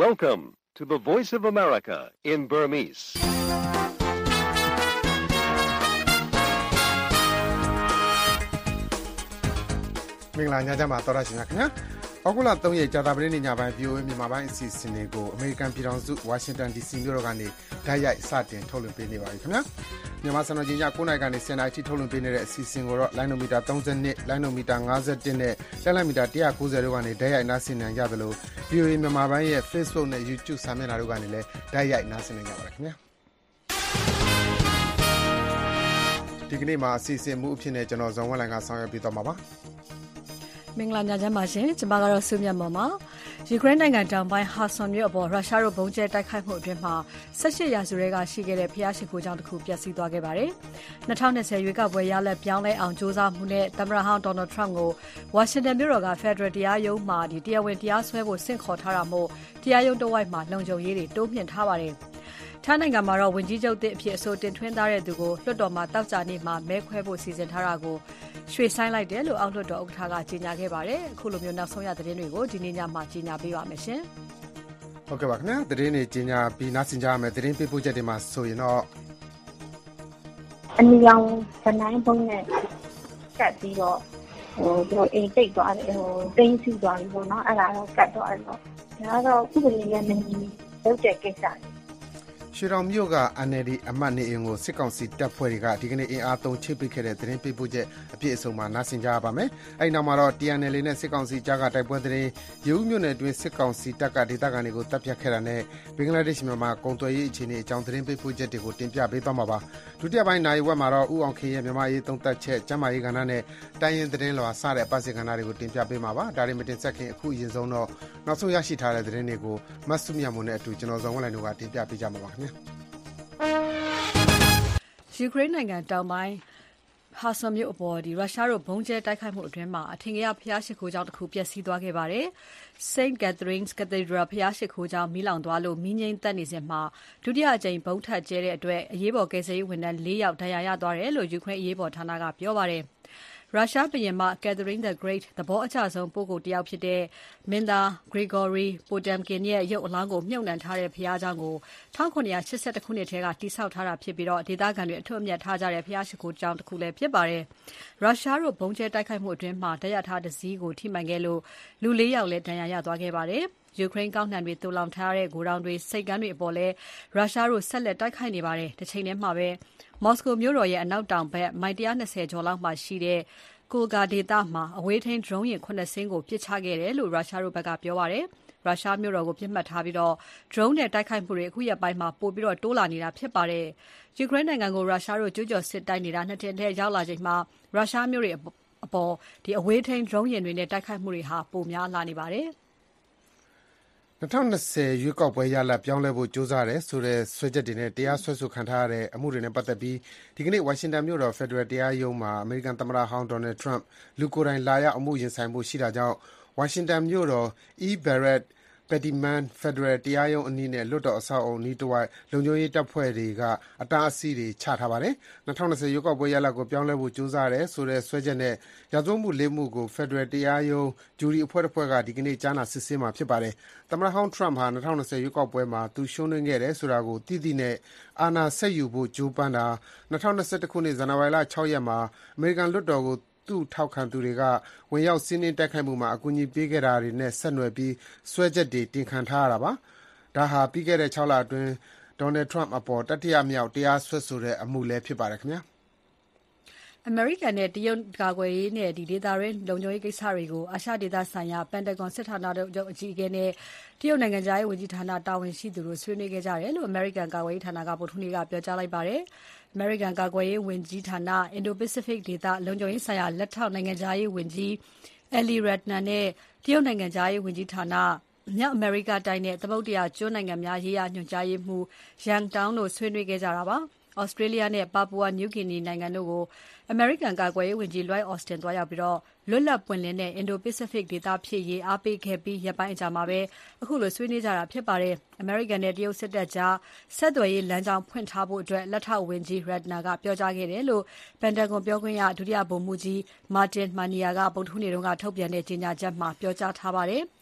Welcome to the Voice of America in Burmese. ။မင်္ဂလာညချမ်းပါတော်ရရှင်ခင်ဗျာ။ဩဂုတ်လ3ရက်ကြာသပတေးနေ့ညပိုင်း VOA မြန်မာပိုင်းအစီအစဉ်တွေကိုအမေရိကန်ပြည်ထောင်စုဝါရှင်တန် DC မြို့တော်ကနေဓာတ်ရိုက်စတင်ထုတ်လွှင့်ပေးနေပါပြီခင်ဗျာ။မြန်မာစံတော်ချိန်ည9:00နာရီကနေ10:00နာရီထိထုတ်လွှင့်ပေးနေတဲ့အစီအစဉ်ကိုတော့လိုင်းနိုမီတာ32၊လိုင်းနိုမီတာ51နဲ့လက်လိုက်မီတာ190တို့ကနေဓာတ်ရိုက်နားဆင်နိုင်ကြသလို VOA မြန်မာပိုင်းရဲ့ Facebook နဲ့ YouTube စာမျက်နှာတို့ကနေလည်းဓာတ်ရိုက်နားဆင်နိုင်ကြပါတယ်ခင်ဗျာ။ဒီကနေ့မှာအစီအစဉ်မှုအဖြစ်နဲ့ကျွန်တော်ဇော်ဝင်းလိုင်ကဆောင်ရွက်ပေးသွားမှာပါ။မင်္ဂလာညချမ်းပါရှင်ကျွန်မကတော့စုမြတ်မော်ပါယူကရိန်းနိုင်ငံတောင်ပိုင်းဟာဆွန်မြို့အပေါ်ရုရှားတို့ဘုံကျဲတိုက်ခိုက်မှုအတွင်းမှာ18ရာစုရဲကရှိခဲ့တဲ့ဖျားရှိခိုးကြောင်းတစ်ခုပျက်စီးသွားခဲ့ပါတယ်2020ရွေးကောက်ပွဲရလဒ်ပြောင်းလဲအောင်စ조사မှုနဲ့သမ္မတဟောင်းဒေါ်နယ်ထရမ့်ကိုဝါရှင်တန်မြို့တော်ကဖက်ဒရယ်တရားရုံးမှာတရားဝင်တရားစွဲဖို့ဆင့်ခေါ်ထားတာမို့တရားရုံးတစ်ဝိုက်မှာလုံခြုံရေးတွေတိုးမြှင့်ထားပါတယ်ထိုင်းနိုင်ငံမှာတော့ဝန်ကြီးချုပ်သစ်အဖြစ်အဆိုတင်သွင်းထားတဲ့သူကိုလွှတ်တော်မှာတောက်ကြနေ့မှာမဲခွဲဖို့စီစဉ်ထားတာကိုရွှေ့ဆိုင်းလိုက်တယ်လို့အောက်လွှတ်တော်ဥက္ကဋ္ဌကကြေညာခဲ့ပါတယ်။အခုလိုမျိုးနောက်ဆုံးရသတင်းတွေကိုဒီနေ့ညမှာကြေညာပေးပါမယ်ရှင်။ဟုတ်ကဲ့ပါခင်ဗျာသတင်းတွေကြေညာပြီးနားဆင်ကြရမယ်သတင်းပေးပို့ချက်တွေမှာဆိုရင်တော့အနီရောင်ဗနိုင်ပုံနဲ့ကတ်ပြီးတော့သူတို့အိမ်တိတ်သွားတယ်တင်းစီသွားပြီပေါ့နော်အဲ့ဒါတော့ကတ်သွားတယ်တော့ဒါကတော့ဥပဒေနဲ့မညီလုပ်တဲ့ကိစ္စရွှေတောင်မြို့က NLD အမတ်နေအိမ်ကိုစစ်ကောင်စီတပ်ဖွဲ့တွေကဒီကနေ့အင်အားသုံးချိတ်ပိတ်ခဲ့တဲ့သတင်းပေးပို့ချက်အပြည့်အစုံမှာနားဆင်ကြရပါမယ်။အဲဒီနောက်မှာတော့ TNL နဲ့စစ်ကောင်စီကြားကတိုက်ပွဲသတင်းရေဦးမြို့နယ်အတွင်းစစ်ကောင်စီတပ်ကဒေသခံတွေကိုတပ်ဖြတ်ခဲ့တာနဲ့ဘင်္ဂလားဒေ့ရှ်မြန်မာကုန်သွယ်ရေးအခြေအနေအကြောင်းသတင်းပေးပို့ချက်တွေကိုတင်ပြပေးသွားမှာပါ။ဒုတိယပိုင်းနိုင်ဝက်မှာတော့ဦးအောင်ခေရဲ့မြန်မာရေးသုံးသပ်ချက်ကျမ်းမာရေးကဏ္ဍနဲ့တိုင်းရင်သတင်းလွှာစတဲ့အပတ်စဉ်ကဏ္ဍတွေကိုတင်ပြပေးမှာပါ။ဒါတွေမတင်ဆက်ခင်အခုအရင်ဆုံးတော့နောက်ဆုံးရရှိထားတဲ့သတင်းတွေကိုမတ်စုမြတ်မွန်နဲ့အတူကျွန်တော်ဇော်ဝင်းလိုင်တို့ကတင်ပြပေးကြမှာပါခင်ဗျာ။ယူကရိန်းနိုင်ငံတောင်ပိုင်းဟာဆွန်မြို့အပေါ်ရုရှားတို့ဘုံကျဲတိုက်ခိုက်မှုအတွင်းမှာအထင်ကရဖျားရှိခိုးကြောင်းတစ်ခုပျက်စီးသွားခဲ့ပါတယ်။ St. Catherine's Cathedral ဖျားရှိခိုးကြောင်းမီးလောင်သွားလို့မီးငြိမ်းသက်နေစဉ်မှာဒုတိယအကြိမ်ဘုံထပ်ကျဲတဲ့အတွက်အရေးပေါ်ကယ်ဆယ်ရေးဝန်ထမ်း4ယောက်ဒဏ်ရာရသွားတယ်လို့ယူကရိန်းအရေးပေါ်ဌာနကပြောပါတယ်။ရုရှားဘုရင်မ Catherine the Great သဘောအကျဆုံးပုဂ္ဂိုလ်တစ်ယောက်ဖြစ်တဲ့မင်းသား Grigory Potemkin ရဲ့ရုပ်အလောင်းကိုမြှုပ်နှံထားတဲ့ဘုရားကျောင်းကို1782ခုနှစ်ထဲကတည်ဆောက်ထားတာဖြစ်ပြီးဒေသခံတွေအထွတ်အမြတ်ထားကြတဲ့ဘုရားရှိခိုးကျောင်းတစ်ခုလည်းဖြစ်ပါတယ်။ရုရှားတို့ဘုံကျဲတိုက်ခိုက်မှုအတွင်းမှာတပ်ရထားတစ်စီးကိုထိမှန်ခဲ့လို့လူ4ယောက်လည်းဒဏ်ရာရသွားခဲ့ပါတယ်။ယူကရိန်းကောက်နှံတွေတူလောင်ထားတဲ့ဂိုဒေါင်တွေစိတ်ကမ်းတွေအပေါ်လဲရုရှားတို့ဆက်လက်တိုက်ခိုက်နေပါတယ်။တစ်ချိန်တည်းမှာပဲမော်စကိုမြို့တော်ရဲ့အနောက်တောင်ဘက်မိုင်120ကျော်လောက်မှာရှိတဲ့Kolga ဒေသမှာအဝေးထိန်း drone ယာဉ်9စင်းကိုပစ်ချခဲ့တယ်လို့ရုရှားတို့ဘက်ကပြောပါတယ်။ရုရှားမြို့တော်ကိုပြစ်မှတ်ထားပြီးdrone နဲ့တိုက်ခိုက်မှုတွေအခုရက်ပိုင်းမှာပိုပြီးတိုးလာနေတာဖြစ်ပါတယ်။ယူကရိန်းနိုင်ငံကိုရုရှားတို့ကျူးကျော်စစ်တိုက်နေတာနှစ်နှစ်ထဲရောက်လာချိန်မှာရုရှားမြို့တွေအပေါ်အဝေးထိန်း drone ယာဉ်တွေနဲ့တိုက်ခိုက်မှုတွေဟာပိုများလာနေပါတယ်။ 2020ရွေးကောက်ပွဲရလဒ်ပြောင်းလဲဖို့ကြိုးစားတယ်ဆိုတဲ့ဆွဲချက်တွေနဲ့တရားစွဲဆိုခံထားရတဲ့အမှုတွေနဲ့ပတ်သက်ပြီးဒီကနေ့ဝါရှင်တန်မြို့တော်ဖက်ဒရယ်တရားရုံးမှာအမေရိကန်သမ္မတဟောင်းဒေါ်နယ်ထရမ့်လူကိုယ်တိုင်လာရောက်အမှုရင်ဆိုင်ဖို့ရှိတာကြောင့်ဝါရှင်တန်မြို့တော် E. Barrett Pettyman ဖက်ဒရယ်တရားရုံးအနီးနဲ့လွှတ်တော်အဆောက်အအုံအနီးတစ်ဝိုက်လုံခြုံရေးတပ်ဖွဲ့တွေကအတားအဆီးတွေချထားပါတယ်။2020ရွေးကောက်ပွဲရလဒ်ကိုပြောင်းလဲဖို့ကြိုးစားတယ်ဆိုတဲ့ဆွဲချက်နဲ့ရာဇဝတ်မှု4မှုကိုဖက်ဒရယ်တရားရုံးဂျူရီအဖွဲ့တစ်ဖွဲ့ကဒီကနေ့ကြားနာစစ်ဆေးမှာဖြစ်ပါတယ်။သမ္မတဟောင်းထရမ့်ဟာ2020ရွေးကောက်ပွဲမှာသူရှုံးနိမ့်ခဲ့တယ်ဆိုတာကိုသိသိနဲ့အာဏာဆက်ယူဖို့ကြိုးပမ်းတာ2021ခုနှစ်ဇန်နဝါရီလ6ရက်မှာအမေရိကန်လွှတ်တော်ကိုသူ့ထောက်ခံသူတွေကဝင်ရောက်စီးနင်းတိုက်ခိုက်မှုမှာအကူအညီပေးခဲ့တာတွေနဲ့ဆက်နွယ်ပြီးစွဲချက်တွေတင်ခံထားရတာပါ။ဒါဟာပြီးခဲ့တဲ့6လအတွင်းဒေါ်နယ်ထရမ့်အပေါ်တတိယမြောက်တရားစွဲဆိုတဲ့အမှုလည်းဖြစ်ပါတယ်ခင်ဗျာ။အမေရိကန်နဲ့တရုတ်ကာကွယ်ရေးနဲ့ဒေသတွင်းလုံခြုံရေးကိစ္စတွေကိုအာရှဒေသဆိုင်ရာပန်တဂွန်စစ်ဌာနချုပ်အကြီးအကဲနဲ့တရုတ်နိုင်ငံသားရေးဝန်ကြီးဌာနတာဝန်ရှိသူတို့ဆွေးနွေးခဲ့ကြတယ်လို့အမေရိကန်ကာကွယ်ရေးဌာနကဗုဒ္ဓဟူးနေ့ကပြောကြားလိုက်ပါတယ်။အမေရိကန်ကာကွယ်ရေးဝန်ကြီးဌာနအင်ဒိုပစိဖိတ်ဒေသလုံခြုံရေးဆိုင်ရာလက်ထောက်နိုင်ငံသားရေးဝန်ကြီး Eli Ratner နဲ့တရုတ်နိုင်ငံသားရေးဝန်ကြီးဌာနမြောက်အမေရိကတိုင်းနဲ့သမုဒ္ဒရာကျွန်းနိုင်ငံများရေးရာညွှန်ကြားရေးမှူး Yang Tong တို့ဆွေးနွေးခဲ့ကြတာပါ။ Australia နဲ့ Papua New Guinea နိုင်ငံတို့ကိုအမေရိကန်ကာကွယ်ရေးဝန်ကြီး Lloyd Austin သွားရောက်ပြီးလွတ်လပ်ပွင့်လင်းတဲ့ Indo-Pacific ဒေသဖြစ်ရေးအားပေးခဲ့ပြီးရက်ပိုင်းအကြာမှာပဲအခုလိုဆွေးနွေးကြတာဖြစ်ပါတယ်။ အမေရိကန်နဲ့တရုတ်စစ်တပ်ကြားဆက်သွယ်ရေးလမ်းကြောင်းဖွင့်ထားဖို့လက်ထောက်ဝန်ကြီး Ratner ကပြောကြားခဲ့တယ်လို့ပန်တဂွန်ပြောခွင့်ရဒုတိယဗိုလ်မှူးကြီး Martin Mania ကဗုဒ္ဓဟူးနေ့ကထုတ်ပြန်တဲ့ကြေညာချက်မှာပြောကြားထားပါတယ်။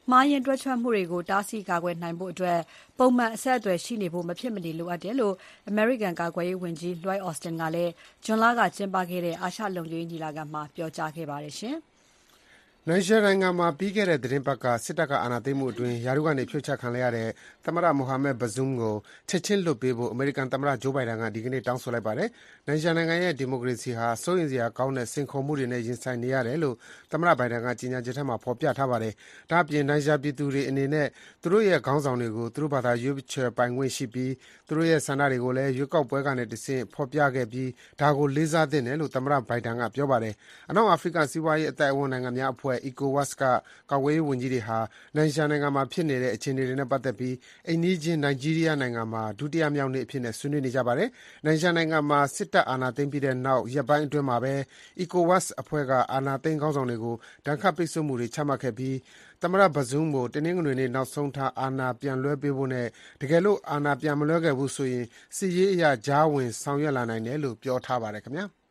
မှားယွင်းတွက်ချက်မှုတွေကိုတားဆီးကာကွယ်နိုင်ဖို့အတွက်ပုံမှန်အဆက်အသွယ်ရှိနေဖို့မဖြစ်မနေလိုအပ်တယ်လို့ American ကာကွယ်ရေးဝန်ကြီး Lloyd Austin ကလည်းဇွန်လကကျင်းပခဲ့တဲ့အာရှလုံခြုံရေးညီလာခံမှာပြောကြားခဲ့ပါတယ်ရှင်။နိုင်ဂျာနိုင်ငံမှာပြီးခဲ့တဲ့သီတင်းပတ်ကစစ်တပ်ကအာဏာသိမ်းမှုအတွင်းရာထူးကနေဖြုတ်ချခံလိုက်ရတဲ့သမ္မတ Mohamed Bazoum ကိုချက်ချင်းလွှတ်ပေးဖို့အမေရိကန်သမ္မတ Joe Biden ကဒီကနေ့တောင်းဆိုလိုက်ပါတယ်။နိုင်ဂျာနိုင်ငံရဲ့ဒီမိုကရေစီဟာစိုးရိမ်စရာကောင်းတဲ့စိန်ခေါ်မှုတွေနဲ့ရင်ဆိုင်နေရတယ်လို့သမ္မတ Biden ကကြေညာချက်ထဲမှာဖော်ပြထားပါတယ်။ဒါ့အပြင်နိုင်ဂျာပြည်သူတွေအနေနဲ့သူတို့ရဲ့ခေါင်းဆောင်တွေကိုသူတို့ဘာသာရွေးချယ်ပိုင်ခွင့်ရှိပြီးသူတို့ရဲ့ဆန္ဒတွေကိုလည်းရွေးကောက်ပွဲကနေတဆင့်ဖော်ပြခဲ့ပြီးဒါကိုလေးစားသင့်တယ်လို့သမ္မတ Biden ကပြောပါတယ်။အနောက်အာဖရိကစီးပွားရေးအသိုက်အဝန်းနိုင်ငံများအဖွဲ့ ECOWAS ကကာကွယ်ရေးဝန်ကြီးတွေဟာနိုင်ဂျာနိုင်ငံမှာဖြစ်နေတဲ့အခြေအနေတွေနဲ့ပတ်သက်ပြီးအိမ်နီးချင်းနိုင်ဂျီးရီးယားနိုင်ငံမှာဒုတိယမြောက်နေ့အဖြစ်ဆွေးနွေးနေကြပါတယ်။နိုင်ဂျာနိုင်ငံမှာစစ်တပ်အာဏာသိမ်းပြီးတဲ့နောက်ရက်ပိုင်းအတွင်းမှာပဲ ECOWAS အဖွဲ့ကအာဏာသိမ်းခေါင်းဆောင်တွေကိုဒဏ်ခတ်ပိတ်ဆို့မှုတွေချမှတ်ခဲ့ပြီးသမ္မတ Bazoum ကိုတနင်္ဂနွေနေ့နောက်ဆုံးထားအာဏာပြန်လွှဲပေးဖို့နဲ့တကယ်လို့အာဏာပြန်မလွှဲခဲ့ဘူးဆိုရင်စစ်ရေးအရကြားဝင်ဆောင်ရွက်လာနိုင်တယ်လို့ပြောထားပါတယ်ခင်ဗျာ။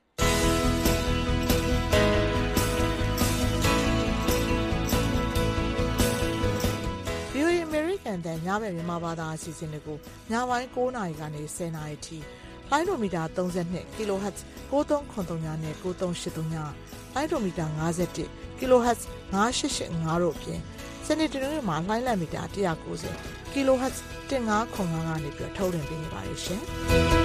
VOA American တဲ့ညဘက်မြန်မာဘာသာအစီအစဉ်တွေကိုညပိုင်း9:00နာရီကနေ10:00နာရီထိလိုင်းဒိုမီတာ32 kHz 9393နဲ့9383လိုင်းဒိုမီတာ51 kHz 9885တို့အပြင်စနေတနင်္ဂနွေမှာလိုင်းလံမီတာ190 kHz 1505ကနေပြီးထုတ်လွှင့်ပေးနေပါတယ်ရှင်။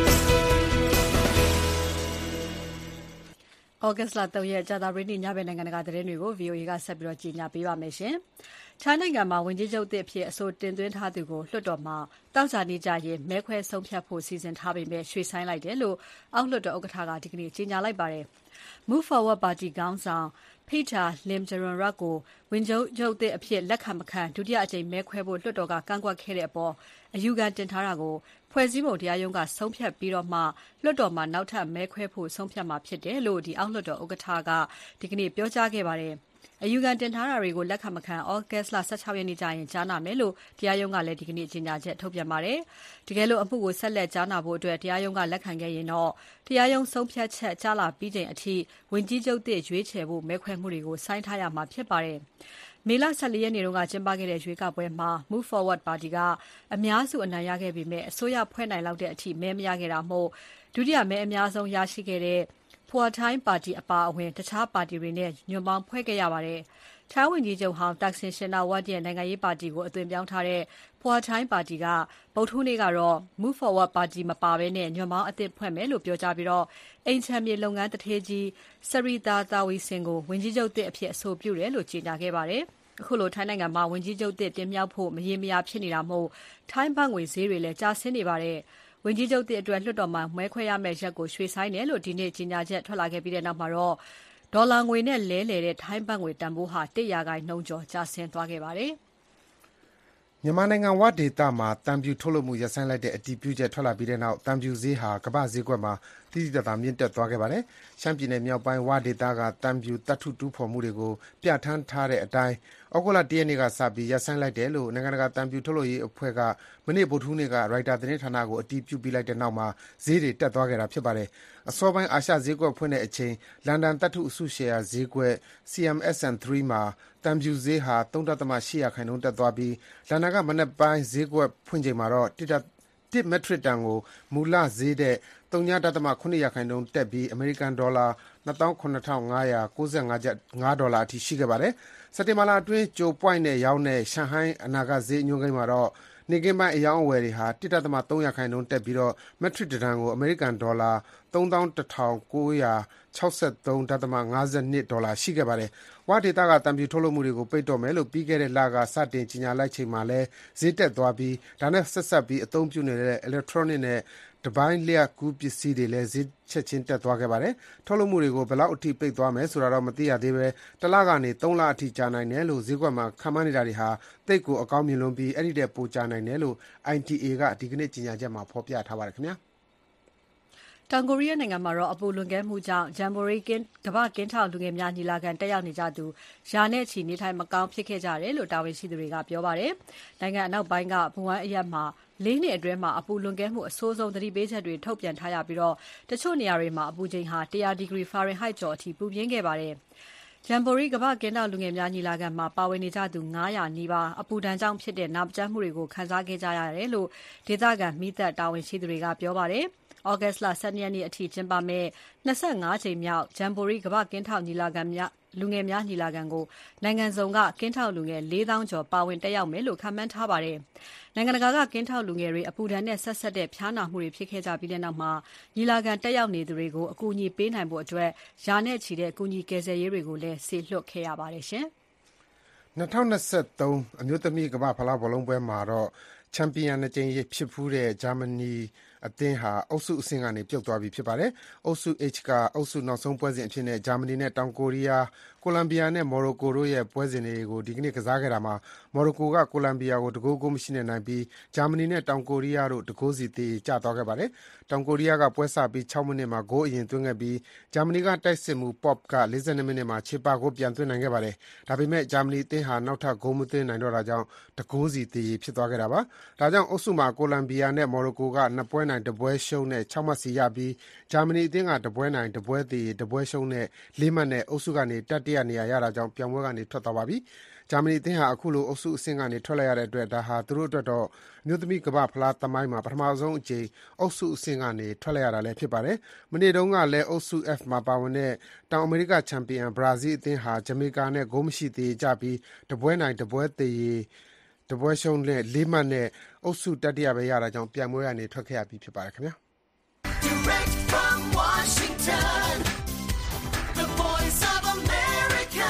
August လ3ရက်ကြာသပတေးနေ့ညဘက်နိုင်ငံတကာသတင်းတွေကို VOA ကဆက်ပြီးကြီးညာပေးပါမယ်ရှင်။ထိုင်းနိုင်ငံမှာဝန်ကြီးချုပ်သစ်အဖြစ်အဆိုတင်သွင်းထားသူကိုလွှတ်တော်မှာတောက်ကြနေကြရင်မဲခွဲဆုံးဖြတ်ဖို့စီစဉ်ထားပေမဲ့ရွှေ့ဆိုင်းလိုက်တယ်လို့အောက်လွှတ်တော်ဥက္ကဋ္ဌကဒီကနေ့ကြေညာလိုက်ပါတယ်။ Move Forward Party ခေါင်းဆောင် Peter Limjaroenrat ကိုဝန်ကြီးချုပ်သစ်အဖြစ်လက်ခံမခံဒုတိယအကြိမ်မဲခွဲဖို့လွှတ်တော်ကကန့်ကွက်ခဲ့တဲ့အပေါ်အယူခံတင်ထားတာကိုဖွဲ့စည်းပုံတရားရုံးကဆုံးဖြတ်ပြီးတော့မှလွှတ်တော်မှာနောက်ထပ်မဲခွဲဖို့ဆုံးဖြတ်မှာဖြစ်တယ်လို့အောက်လွှတ်တော်ဥက္ကဋ္ဌကဒီကနေ့ပြောကြားခဲ့ပါတယ်။အယူခံတင်ထားတာတွေကိုလက်ခံမခံ August လ16ရက်နေ့ကျရင်ကြားနာမယ်လို့တရားရုံးကလည်းဒီကနေ့ကြေညာချက်ထုတ်ပြန်ပါတယ်။တကယ်လို့အမှုကိုဆက်လက်ကြားနာဖို့အတွက်တရားရုံးကလက်ခံခဲ့ရင်တော့တရားရုံးဆုံးဖြတ်ချက်ကြားလာပြီးချိန်အထိဝန်ကြီးချုပ်သစ်ရွေးချယ်ဖို့မဲခွဲမှုတွေကိုဆိုင်းထားရမှာဖြစ်ပါတယ်။မေလ14ရက်နေ့ကကျင်းပခဲ့တဲ့ရွေးကောက်ပွဲမှာ Move Forward Party ကအများစုအနိုင်ရခဲ့ပေမဲ့အစိုးရဖွဲ့နိုင်လောက်တဲ့အထိမဲမရခဲ့တာမို့ဒုတိယမဲအများဆုံးရရှိခဲ့တဲ့ Pheu Thai ပါတီအပါအဝင်တခြားပါတီတွေနဲ့ညွန့်ပေါင်းဖွဲ့ခဲ့ရပါတယ်။ထိုင်းဝန်ကြီးချုပ်ဟောင်း Thaksin Shinawatra ရဲ့နိုင်ငံရေးပါတီကိုအသွင်ပြောင်းထားတဲ့ Pheu Thai ပါတီကဗုဒ္ဓဟူးနေ့ကတော့ Move Forward ပါတီမပါဘဲညွန့်ပေါင်းအသစ်ဖွဲ့မယ်လို့ပြောကြားပြီးအိမ်ခြံမြေလုပ်ငန်းသူဌေးကြီး Srettha Thavisin ကိုဝန်ကြီးချုပ်သစ်အဖြစ်အဆိုပြုတယ်လို့ကြေညာခဲ့ပါတယ်။အခုလိုထိုင်းနိုင်ငံမှာဝန်ကြီးချုပ်သစ်တင်မြှောက်ဖို့မရေမရာဖြစ်နေတာမို့ထိုင်းဘတ်ငွေဈေးတွေလည်းကျဆင်းနေပါတယ်။ဝန်ကြီးချုပ်သစ်အတွက်လွှတ်တော်မှာမဲခွဲရမယ့်ရက်ကိုရွှေ့ဆိုင်းတယ်လို့ဒီနေ့ကြေညာချက်ထွက်လာခဲ့ပြီးတဲ့နောက်မှာတော့ဒေါ်လာငွေနဲ့လဲလှယ်တဲ့ထိုင်းဘတ်ငွေတန်ဖိုးဟာ100%ကျော်ကျဆင်းသွားခဲ့ပါတယ်။မြန်မာနိုင်ငံဝဒေသမှာသံဖြူထုတ်လုပ်မှုရပ်ဆိုင်းလိုက်တဲ့အတည်ပြုချက်ထွက်လာပြီးတဲ့နောက်သံဖြူဈေးဟာကမ္ဘာ့ဈေးကွက်မှာသိသိသာသာမြင့်တက်သွားခဲ့ပါတယ်။ရှမ်းပြည်နယ်မြောက်ပိုင်းဝဒေသကသံဖြူသတ္တုတူးဖော်မှုတွေကိုပြဋ္ဌာန်းထားတဲ့အတိုင်းဩဂုတ်လ1ရက်နေ့ကစပြီးရပ်ဆိုင်းလိုက်တယ်လို့နိုင်ငံတကာသံဖြူထုတ်လုပ်ရေးအဖွဲ့ကမနေ့ဗုဒ္ဓဟူးနေ့ကရိုက်တာသတင်းဌာနကိုအတည်ပြုပြီးလိုက်တဲ့နောက်မှာဈေးတွေတက်သွားခဲ့တာဖြစ်ပါတယ်။အစောပိုင်းအာရှဈေးကွက်ဖွင့်တဲ့အချိန်လန်ဒန်သတ္တုအစုရှယ်ယာဈေးကွက် CMSN3 မှာသံဖြူဈေးဟာ 3.8% တက်သွားပြီးလန်ဒန်ကမနက်ပိုင်းဈေးကွက်ဖွင့်ချိန်မှာတော့1 မက်ထရစ်တန်ကိုမူလဈေးထက် 0.7% တက်ပြီးအမေရိကန်ဒေါ်လာ $27,595 ဒေါ်လာအထိရှိခဲ့ပါတယ်။စက်တင်ဘာလအတွင်းကြိုပွိုင့်နဲ့ရောင်းတဲ့ရှန်ဟိုင်းအနာဂတ်ဈေးအညွှန်းကိန်းမှာတော့နေ့ခင်းပိုင်းအရောင်းအဝယ်တွေဟာ 1.3% တက်ပြီးမက်ထရစ်တန်ကိုအမေရိကန်ဒေါ်လာ $31,963.52 ဒေါ်လာရှိခဲ့ပါတယ်။ဝဒေသကသံဖြူထုတ်လုပ်မှုတွေကိုပိတ်တော့မယ်လို့ပြီးခဲ့တဲ့လကစတင်ကြေညာလိုက်ချိန်မှာလည်းဈေးတက်သွားပြီးဒါနဲ့ဆက်စပ်ပြီးအသုံးပြုနေတဲ့ electronic နဲ့တပိုင်းလျှပ်ကူးပစ္စည်းတွေလည်းဈေးချက်ချင်းတက်သွားခဲ့ပါတယ်။ထုတ်လုပ်မှုတွေကိုဘယ်လောက်အထိပိတ်သွားမယ်ဆိုတာတော့မသိရသေးဘဲတလကနေ3လအထိကြာနိုင်တယ်လို့ဈေးကွက်မှာခန့်မှန်းနေတာတွေဟာသိပ်ကိုအကောင်းမြင်လွန်းပြီးအဲ့ဒီထက်ပိုကြာနိုင်တယ်လို့ ITA ကဒီကနေ့ကြေညာချက်မှာဖော်ပြထားပါတယ်ခင်ဗျာ။တောင်ကိုရီးယားနိုင်ငံမှာအပူလွန်ကဲမှုကြောင့်ဂျမ်ဘိုရီကမ္ဘာ့ကင်းထောက်လူငယ်များညီလာခံတက်ရောက်နေကြသူရာနဲ့ချီနေထိုင်မကောင်းဖြစ်ခဲ့ကြတယ်လို့တာဝန်ရှိသူတွေကပြောပါတယ်။နိုင်ငံအနောက်ပိုင်းကဘဝအရပ်မှာ၄နှစ်အတွင်းအပူလွန်ကဲမှုအဆိုးဆုံးသတိပေးချက်တွေထုတ်ပြန်ထားရပြီးတချို့နေရာတွေမှာအပူချိန်ဟာ100 ဒီဂရီဖာရင်ဟိုက်ကျော်အထိပူပြင်းခဲ့ပါတယ်။ဂျမ်ဘော်ရီကမ္ဘာ့ကင်းထောက်လူငယ်များညီလာခံမှာပါဝင်နေကြသူ900နီးပါးအပူဒဏ်ကြောင့်ဖြစ်တဲ့နာကျန်းမှုတွေကိုခံစားခဲ့ကြရတယ်လို့ဒေသခံမီးသတ်တာဝန်ရှိသူတွေကပြောပါတယ်။ ဩဂတ်စ်လ 12 ရက်နေ့အထိကျင်းပမယ့်25 ကြိမ်မြောက်ဂျမ်ဘော်ရီကမ္ဘာ့ကင်းထောက်လူငယ်များညီလာခံကိုနိုင်ငံစုံကကင်းထောက်လူငယ် 4,000 ကျော်ပါဝင်တက်ရောက်မယ်လို့ခန့်မှန်းထားပါတယ်။နိုင်ငံတကာကကင်းထောက်လူငယ်တွေအပူဒဏ်နဲ့ဆက်စပ်တဲ့ဖျားနာမှုတွေဖြစ်ခဲ့ကြပြီးတဲ့နောက်မှာညီလာခံတက်ရောက်နေသူတွေကိုအကူအညီပေးနိုင်ဖို့အတွက်ရာနဲ့ချီတဲ့ကူညီကယ်ဆယ်ရေးတွေကိုလည်းစေလွှတ်ခဲ့ရပါတယ်ရှင်။ 2023 အမျိုးသမီးကမ္ဘာ့ဖလားဘောလုံးပွဲမှာတော့ချန်ပီယံ2 ကြိမ်ဖြစ်ဖူးတဲ့ဂျာမနီအသင်းဟာအုပ်စုအဆင့်ကနေပြုတ်သွားပြီဖြစ်ပါတယ်။အုပ်စု H ကအုပ်စုနောက်ဆုံးပွဲစဉ်အဖြစ်နဲ့ဂျာမနီနဲ့တောင်ကိုရီးယား၊ကိုလံဘီယာနဲ့မော်ရိုကိုတို့ရဲ့ပွဲစဉ်တွေကိုဒီကနေ့ကစားခဲ့တာမှာမော်ရိုကိုကကိုလံဘီယာကို1 ဂိုးမရှိနဲ့နိုင်ပြီးဂျာမနီနဲ့တောင်ကိုရီးယားတို့1 ဂိုးစီသရေကျသွားခဲ့ပါတယ်။တောင်ကိုရီးယားကပွဲစပြီး6မိနစ်မှာဂိုးအရင်သွင်းခဲ့ပြီးဂျာမနီကတိုက်စစ်မှူး Pop က42မိနစ်မှာချေပဂိုးပြန်သွင်းနိုင်ခဲ့ပါတယ်။ဒါပေမဲ့ဂျာမနီအသင်းဟာနောက်ထပ်ဂိုးမသွင်းနိုင်တော့တာကြောင့်1 ဂိုးစီသရေဖြစ်သွားခဲ့တာပါ။ဒါကြောင့်အုပ်စုမှာကိုလံဘီယာနဲ့မော်ရိုကိုက2 ပွဲနိုင်1 ပွဲရှုံးနဲ့6 မှတ်စီရပြီးဂျာမနီအသင်းက1 ပွဲနိုင်1 ပွဲသရေ1 ပွဲရှုံးနဲ့4 မှတ်နဲ့အုပ်စုကနေတတိယနေရာရတာကြောင့်ပြိုင်ပွဲကနေထွက်သွားပါပြီ။ဂျာမနီအသင်းဟာအခုလိုအုပ်စုအဆင့်ကနေထွက်လိုက်ရတဲ့အတွက်ဒါဟာသူတို့အတွက်တော့အမျိုးသမီးကမ္ဘာ့ဖလားသမိုင်းမှာပထမဆုံးအကြိမ်အုပ်စုအဆင့်ကနေထွက်လိုက်ရတာလည်းဖြစ်ပါတယ်။မနေ့တုန်းကလည်းအုပ်စု F မှာပါဝင်တဲ့တောင်အမေရိကချန်ပီယံဘရာဇီးအသင်းဟာဂျမေကာနဲ့ဂိုးမရှိသရေကျပြီး1 ပွဲနိုင်1 ပွဲသရေ1 ပွဲရှုံးနဲ့4 မှတ်နဲ့အုပ်စုတတိယပဲရတာကြောင့်ပြိုင်ပွဲကနေထွက်ခဲ့ရပြီးဖြစ်ပါတယ်ခင်ဗျာ။ Direct from Washington, the voice of America,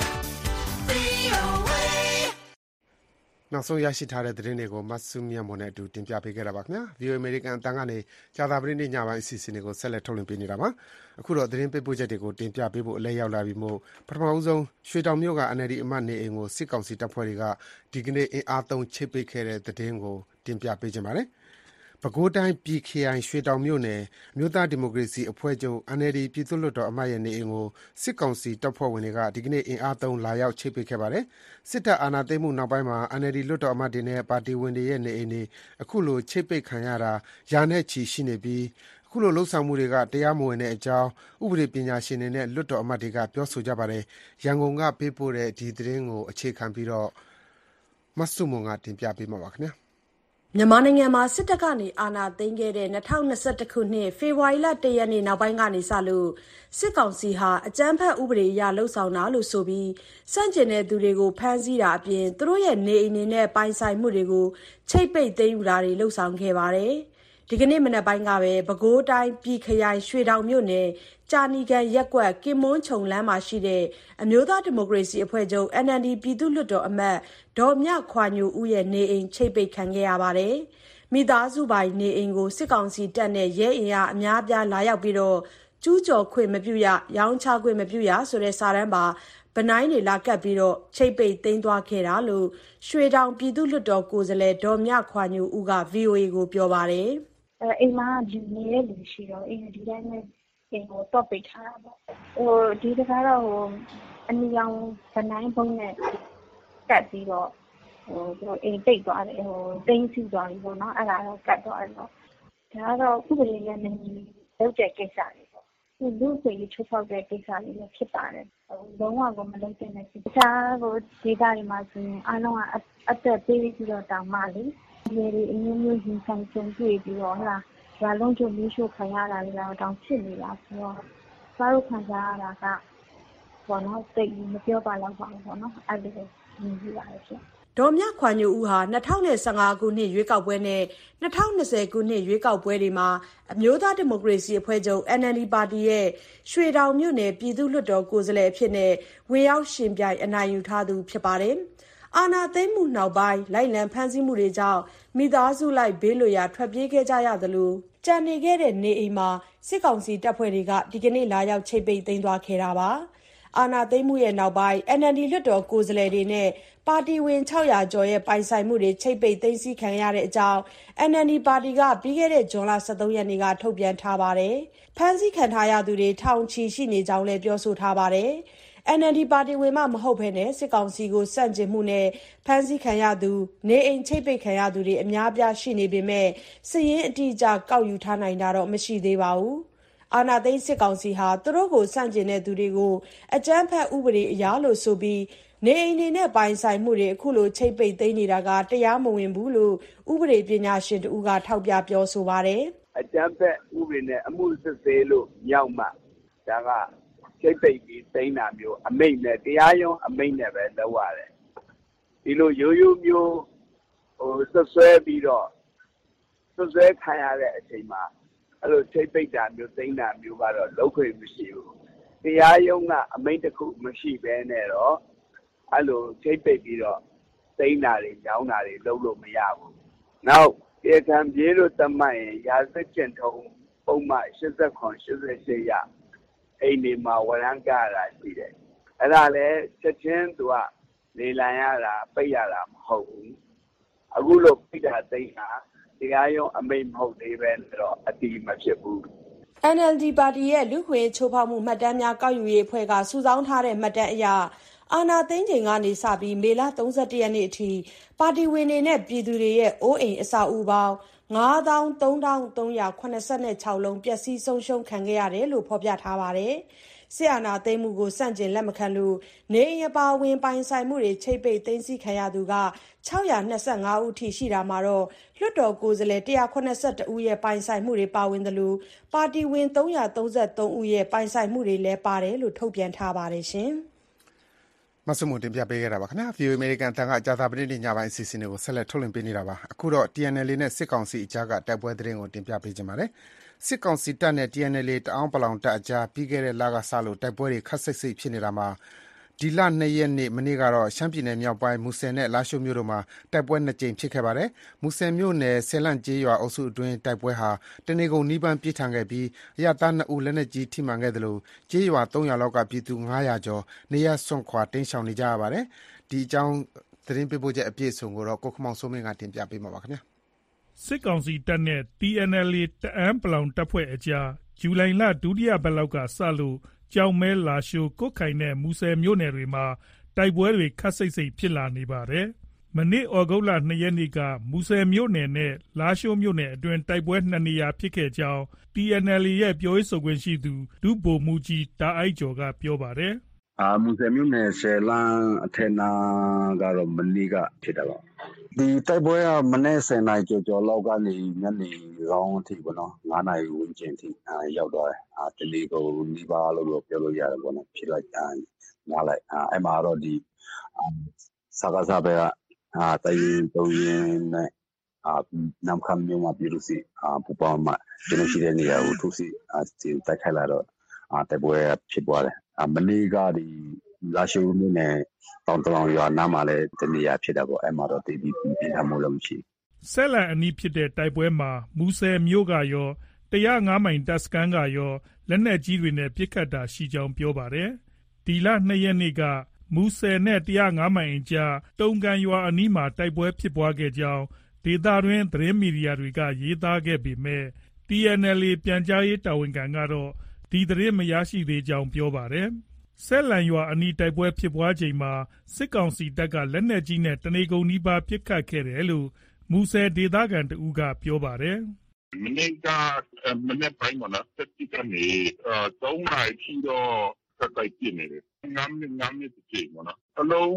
VOA. နောက်ဆုံးရရှိထားတဲ့သတင်းတွေကိုမဆုမြတ်မွန်နဲ့အတူတင်ပြပေးခဲ့တာပါခင်ဗျာ VOA American အတန်းကနေကြာသပတေးနေ့ညပိုင်းအစီအစဉ်တွေကိုဆက်လက်ထုတ်လွှင့်ပေးနေတာပါအခုတော့သတင်းပေးပို့ချက်တွေကိုတင်ပြပေးဖို့အလဲရောက်လာပြီမို့ပထမဦးဆုံးရွှေတောင်မြို့က NLD အမတ်နေအိမ်ကိုစစ်ကောင်စီတပ်ဖွဲ့တွေကဒီကနေ့အင်အားသုံးချိတ်ပိတ်ခဲ့တဲ့သတင်းကိုတင်ပြပေးကြပါမယ်ပဲခူးတိုင်းပြည်ခရိုင်ရွှေတောင်မြို့နယ်အမျိုးသားဒီမိုကရေစီအဖွဲ့ချုပ် NLD ပြည်သူ့လွှတ်တော်အမတ်ရဲ့နေအိမ်ကိုစစ်ကောင်စီတပ်ဖွဲ့ဝင်တွေကဒီကနေ့အင်အားသုံးလာရောက်ချိတ်ပိတ်ခဲ့ပါတယ်။စစ်တပ်အာဏာသိမ်းမှုနောက်ပိုင်းမှာ NLD လွှတ်တော်အမတ်တွေနဲ့ပါတီဝင်တွေရဲ့နေအိမ်တွေအခုလိုချိတ်ပိတ်ခံရတာရာနဲ့ချီရှိနေပြီးအခုလိုလှုပ်ဆောင်မှုတွေကတရားမဝင်တဲ့အကြောင်းဥပဒေပညာရှင်တွေနဲ့လွှတ်တော်အမတ်တွေကပြောဆိုကြပါတယ်။ရန်ကုန်ကပေးပို့တဲ့ဒီသတင်းကိုအခြေခံပြီးတော့မဆုမွန်ကတင်ပြပေးမှာပါခင်ဗျာ။မြန်မာနိုင်ငံမှာစစ်တပ်ကနေအာဏာသိမ်းခဲ့တဲ့2021ခုနှစ်ဖေဖော်ဝါရီလ1ရက်နေ့နောက်ပိုင်းကနေစလို့စစ်ကောင်စီဟာအကြမ်းဖက်ဥပဒေအရလှုပ်ဆောင်တာလို့ဆိုပြီးစန့်ကျင်တဲ့သူတွေကိုဖမ်းဆီးတာအပြင်သူတို့ရဲ့နေအိမ်တွေနဲ့ပိုင်ဆိုင်မှုတွေကိုချိတ်ပိတ်သိမ်းယူတာတွေလှုပ်ဆောင်ခဲ့ပါတယ်။ဒီကနေ့မနက်ပိုင်းကပဲပဲခူးတိုင်းပြည်ခရိုင်ရွှေတောင်မြို့နယ်ကြာနီကန်ရက်ကွက်ကင်မွန်းချုံလမ်းမှာရှိတဲ့အမျိုးသားဒီမိုကရေစီအဖွဲ့ချုပ် NLD ပြည်သူ့လွှတ်တော်အမတ်ဒေါ်မြခွာညိုဦးရဲ့နေအိမ်ချိတ်ပိတ်ခံခဲ့ရပါတယ်။မိသားစုပိုင်နေအိမ်ကိုစစ်ကောင်စီတပ်နဲ့ရဲအင်အားအများပြားလာရောက်ပြီးတော့ကျူးကျော်ခွင့်မပြုရရောင်းချခွင့်မပြုရဆိုတဲ့စာတမ်းပါဗနိုင်းတွေလာကပ်ပြီးတော့ချိတ်ပိတ်သိမ်းသွားခဲ့တာလို့ရွှေတောင်ပြည်သူ့လွှတ်တော်ကိုယ်စားလှယ်ဒေါ်မြခွာညိုဦးက VOA ကိုပြောပါတယ်။အိမ်မှာယူနေတဲ့လူရှိတော့အိမ်ဒီတိုင်းနဲ့အိမ်ကိုတော့ပိတ်ထားတာပေါ့ဒီတခါတော့အနီရောင်ဗနိုင်းဘုံနဲ့ကတ်ပြီးတော့သူတို့အိမ်ပိတ်သွားတယ်တင်းစီသွားပြီပေါ့နော်အဲ့ဒါတော့ကတ်သွားတယ်ပေါ့ဒါကတော့ဥပဒေနဲ့နေလုပ်တဲ့ကိစ္စတွေပေါ့လူ့ဆွေးချိုးဖောက်တဲ့ကိစ္စတွေလည်းဖြစ်ပါတယ်လုံးဝကိုမလုပ်တဲ့နဲ့တခြားကိုဒေတာတွေမှာဆိုရင်အားလုံးကအသက်ပေးပြီးတော့တောင်းမှလေဒီအမျိုးမျိုးရင်ဆိုင်ကြုံတွေ့ပြီးတော့ဟာရွာလုံးကျမီးရှို့ခံရတာတွေတော့တောင်းဖြစ်နေတာဆိုတော့ဘာလို့ခံစားရတာကဘောနော်စိတ်မပြောပါတော့ပါဘူးပေါ့နော်အဲ့ဒီလိုမြင်ကြည့်ပါတယ်ရှင်ဒေါ်မြခွာညိုဦးဟာ2015ခုနှစ်ရွေးကောက်ပွဲနဲ့2020ခုနှစ်ရွေးကောက်ပွဲတွေမှာအမျိုးသားဒီမိုကရေစီအဖွဲ့ချုပ် NLD ပါတီရဲ့ရွှေတောင်မြို့နယ်ပြည်သူ့လွှတ်တော်ကိုယ်စားလှယ်အဖြစ်နဲ့ဝင်ရောက်ရှင်ပြိုင်အနိုင်ယူထားသူဖြစ်ပါတယ်။အာဏာသိမ်းမှုနောက်ပိုင်းလိုက်လံဖမ်းဆီးမှုတွေကြောင့်မိသားစုလိုက်ဘေးလွတ်ရာထွက်ပြေးခဲ့ကြရသလိုကြံနေခဲ့တဲ့နေအိမ်မှာစစ်ကောင်စီတပ်ဖွဲ့တွေကဒီကနေ့လာရောက်ချိတ်ပိတ်သိမ်းသွားခဲ့တာပါ။အာဏာသိမ်းမှုရဲ့နောက်ပိုင်း NLD လွှတ်တော်ကိုယ်စားလှယ်တွေနဲ့ပါတီဝင်600ကျော်ရဲ့ပိုင်ဆိုင်မှုတွေချိတ်ပိတ်သိမ်းဆည်းခံရတဲ့အကြောင်း NLD ပါတီကပြီးခဲ့တဲ့ဇွန်လ23ရက်နေ့ကထုတ်ပြန်ထားပါတယ်။ဖမ်းဆီးခံထားရသူတွေထောင်ချီရှိနေကြောင်းလည်းပြောဆိုထားပါတယ်။ NLD ပါတီဝင်မှမဟုတ်ဘဲနဲ့စစ်ကောင်စီကိုစန့်ကျင်မှုနဲ့ဖမ်းဆီးခံရသူနေအိမ်ချိတ်ပိတ်ခံရသူတွေအများပြားရှိနေပေမဲ့စည်ရင်းအတိအကျကောက်ယူထားနိုင်တာတော့မရှိသေးပါဘူး။အာဏာသိမ်းစစ်ကောင်စီဟာသူတို့ကိုဆန့်ကျင်တဲ့သူတွေကိုအကြမ်းဖက်ဥပဒေအရလို့ဆိုပြီးနေအိမ်တွေနဲ့ပိုင်ဆိုင်မှုတွေအခုလိုချိတ်ပိတ်သိမ်းနေတာကတရားမဝင်ဘူးလို့ဥပဒေပညာရှင်တူကထောက်ပြပြောဆိုပါတယ်အကြမ်းဖက်ဥပဒေနဲ့အမှုစစ်ဆေးလို့မြောက်မှဒါကချိတ်ပိတ်ပြီးသိမ်းတာမျိုးအမိန့်နဲ့တရားရုံးအမိန့်နဲ့ပဲလုပ်ရတယ်ဒီလိုရိုးရိုးမျိုးဆွဆွဲပြီးတော့ဆွဆွဲခံရတဲ့အချိန်မှာအဲ့လိုချိတ်ပိတ်တာမျိုးသိမ်းတာမျိုးကတော့လုပ်ခွင့်မရှိဘူးတရားရုံးကအမိန့်တစ်ခုမရှိဘဲနဲ့တော့အဲ့လိုချိတ်ပိတ်ပြီးတော့သိမ်းတာတွေညောင်းတာတွေလုပ်လို့မရဘူးနောက်ဒီကံပြေးလို့တတ်မှတ်ရင်ရာဇကျင့်ထုံးပုံမှန်89-88ရအိမ်ဒီမှာဝရမ်းကရတာရှိတယ်အဲ့ဒါလည်းချက်ချင်းသူကလေလံရတာပိတ်ရတာမဟုတ်ဘူးအခုလိုပိတ်တာသိမ်းတာတရားရုံးအမိန့်မဟုတ်သေးပဲတော့အတိမဖြစ်ဘူး NLD ပါတီရဲ့လူ့ခွင့်ချိုးဖောက်မှုမှတ်တမ်းများကောက်ယူရေးအဖွဲ့ကစုဆောင်းထားတဲ့မှတ်တမ်းအရအာဏာသိမ်းချိန်ကနေစပြီးမေလ31ရက်နေ့အထိပါတီဝင်တွေနဲ့ပြည်သူတွေရဲ့အိုးအိမ်အဆောက်အဦပေါင်း 93,386 လုံးပျက်စီးဆုံးရှုံးခံခဲ့ရတယ်လို့ဖော်ပြထားပါတယ်။စစ်အာဏာသိမ်းမှုကိုစန့်ကျင်လက်မခံလို့နေအိမ်အပါအဝင်ပိုင်ဆိုင်မှုတွေချိတ်ပိတ်သိမ်းဆည်းခံရသူက625ဦးထိရှိတာမှာတော့လွှတ်တော်ကိုယ်စားလှယ်182ဦးရဲ့ပိုင်ဆိုင်မှုတွေပါဝင်တယ်လို့ပါတီဝင်333ဦးရဲ့ပိုင်ဆိုင်မှုတွေလည်းပါတယ်လို့ထုတ်ပြန်ထားပါတယ်ရှင်။မဆုမတင်ပြပေးခဲ့တာပါခင်ဗျာ VOA American တန်ခါကြာသပတေးနေ့ညပိုင်းအစီအစဉ်တွေကိုဆက်လက်ထုတ်လွှင့်ပေးနေတာပါအခုတော့ TNL နဲ့စစ်ကောင်စီအကြားကတိုက်ပွဲသတင်းကိုတင်ပြပေးကြပါမယ်စစ်ကောင်စီတပ်နဲ့ TNL တအောင်းပလောင်တပ်အကြားပြီးခဲ့တဲ့လကစလို့တိုက်ပွဲတွေခက်ဆိတ်ဆိတ်ဖြစ်နေတာမှာဒီလ2ရက်နေ့မနေ့ကတော့ရှမ်းပြည်နယ်မြောက်ပိုင်းမူဆယ်နဲ့လာရှိုးမြို့တို့မှာတိုက်ပွဲ2ကြိမ်ဖြစ်ခဲ့ပါတယ်။မူဆယ်မြို့နယ်ဆယ်လန့်ကျေးရွာအုပ်စုအတွင်းတိုက်ပွဲဟာတနေကုန်နီးပန်းပြင်းထန်ခဲ့ပြီးအရပ်သား2ဦးလက်နက်ကြီးထိမှန်ခဲ့တယ်လို့ကျေးရွာ300လောက်ကပြည်သူ900ကျော်နေရစွန့်ခွာတိမ်းရှောင်နေကြရပါတယ်။ဒီအကြောင်းသတင်းပေးပို့ချက်အပြည့်အစုံကိုတော့ကိုခမောင်စိုးမင်းကတင်ပြပေးမှာပါခင်ဗျာ။စစ်ကောင်စီတပ်နဲ့ TNL တအန်းပလောင်တပ်ဖွဲ့အကြားဇူလိုင်လဒုတိယပတ်လောက်ကစလို့ကြောင်မဲလာရှိုးကုတ်ခိုင်နဲ့မူဆယ်မြို့နယ်တွေမှာတိုက်ပွဲတွေခက်ဆိတ်ဆိတ်ဖြစ်လာနေပါတယ်။မနေ့ဩဂုတ်လ2ရက်နေ့ကမူဆယ်မြို့နယ်နဲ့လာရှိုးမြို့နယ်အတွင်းတိုက်ပွဲ2နေရာဖြစ်ခဲ့ကြောင်း TNL ရဲ့ပြောရေးဆိုခွင့်ရှိသူဒုဗိုလ်မှူးကြီးတာအိုက်ကျော်ကပြောပါတယ်။မူဆယ်မြို့နယ်ဆယ်လန်းအထက်နာကတော့မနေ့ကဖြစ်တာပါ။ဒီတိုက်ပွဲကမနေ့10နာရီကျော်လောက်ကနေညနေကောင်းအထိပေါ့နော်9နာရီဝန်းကျင်အထိရောက်သွားတယ်။တလီကိုနီးပါးလို့ပြောလို့ရတယ်ပေါ့နော်ဖြစ်လိုက်နားလိုက်အဲ့မှာတော့ဒီစကားစားပဲတရင်3ရင်နဲ့နမ်ခမ်မြို့မှာပြည်လို့စီပူပေါင်းမှာကျွန်တော်ရှိတဲ့နေရာကိုထုတ်စီတိုက်ခိုက်လာတော့တိုက်ပွဲဖြစ်သွားတယ်။မနေ့ကဒီလာရှိုးမြို့နယ်တောင်တလောင်ရွာနားမှာလည်းတနေရာဖြစ်တာပေါ့အဲ့မှာတော့တည်ပြီးပြင်ထားမှုလည်းမရှိ။ဆက်လန်အနီးဖြစ်တဲ့တိုက်ပွဲမှာမူဆယ်မြို့ကရော105မိုင်တပ်စခန်းကရောလက်နက်ကြီးတွေနဲ့ပစ်ခတ်တာရှိကြောင်းပြောပါတယ်။ဒီလ2ရက်နေ့ကမူဆယ်နဲ့105မိုင်အကြားတုံကန်ရွာအနီးမှာတိုက်ပွဲဖြစ်ပွားခဲ့ကြောင်းဒေသတွင်းသတင်းမီဒီယာတွေကရေးသားခဲ့ပေမဲ့ TNL ပြန်ကြားရေးတာဝန်ခံကတော့ဒီသတင်းမရရှိသေးကြောင်းပြောပါတယ်။ဆက်လန်ရွာအနီးတိုက်ပွဲဖြစ်ပွားချိန်မှာစစ်ကောင်စီတပ်ကလက်နက်ကြီးနဲ့တနေကုန်နီးပါးပစ်ခတ်ခဲ့တယ်လို့မူဆယ်ဒေသခံတဦးကပြောပါတယ်။မနေ့ကမနေ့ပိုင်းမှာတက်တိကနေ3နာရီထိတော့ဆက်တိုက်ပြနေတယ်။9မိနစ်ကြိမ်ပေါ့နော်။အလုံး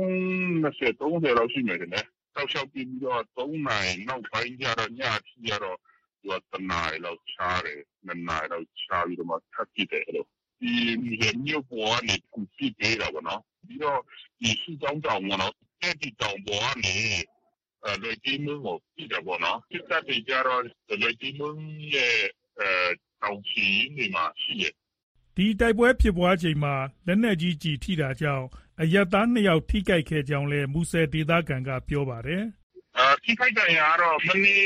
20-30လောက်ရှိနေတယ်နဲ့။တောက်လျှောက်ပြီးတော့3နာရီနောက်ပိုင်းကျတော့ညအထိကျတော့တနာရီလောက်ချားတယ်2နာရီလောက်ချားပြီးတော့မှထပ်ကြည့်တယ်လို့ဒီမြို့ပေါ်ကနေကူပြပေးတာပေါ့နော်ပြီးတော့ဒီစုတောင်းတောင်ပေါ့နော်အဲ့ဒီတောင်ပေါ်ကနေလွယ်ကြီးမုံကိုပြတာပေါ့နော်စစ်တပ်တွေကြတော့လွယ်ကြီးမုံရဲ့တောင်ချီနေမှာရှိတယ်ဒီတိုက်ပွဲဖြစ်ပွားချိန်မှာလက်နက်ကြီးကြီးထိတာကြောင့်အရပ်သား2ယောက်ထိခိုက်ခဲ့ကြောင်းလည်းမူဆယ်ဒေသခံကပြောပါတယ်ထိခိုက်တဲ့ရတော့မနေ့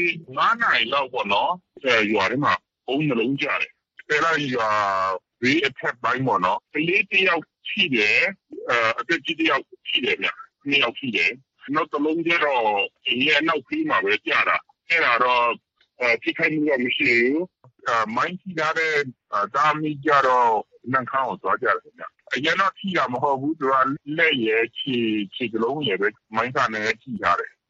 9နာရီလောက်ပေါ့နော်ရွာထဲမှာဘုံနှလုံးကြတယ်အဲ့ဒါရွာဘေးအထက်ပိုင်းပေါ့နော်ကလေးတစ်ယောက်ရှိတယ်အသက်ကြီးတစ်ယောက်ရှိတယ်ဗျ2ယောက်ရှိတယ်နောက်တစ်လုံးကျတော့အင်းရဲ့နောက်ပြီးမှပဲကြာတာအဲ့ဒါတော့ထိခိုက်မှုတော့မရှိဘူးမိုင်းထိထားတဲ့တာမီကြတော့နှံခေါင်းကိုသွားကြတယ်ဗျအရင်တော့ထိတာမဟုတ်ဘူးသူကလက်ရဲ့ခြေကလုံးရဲ့ပဲမိုင်းကနေထိထားတယ်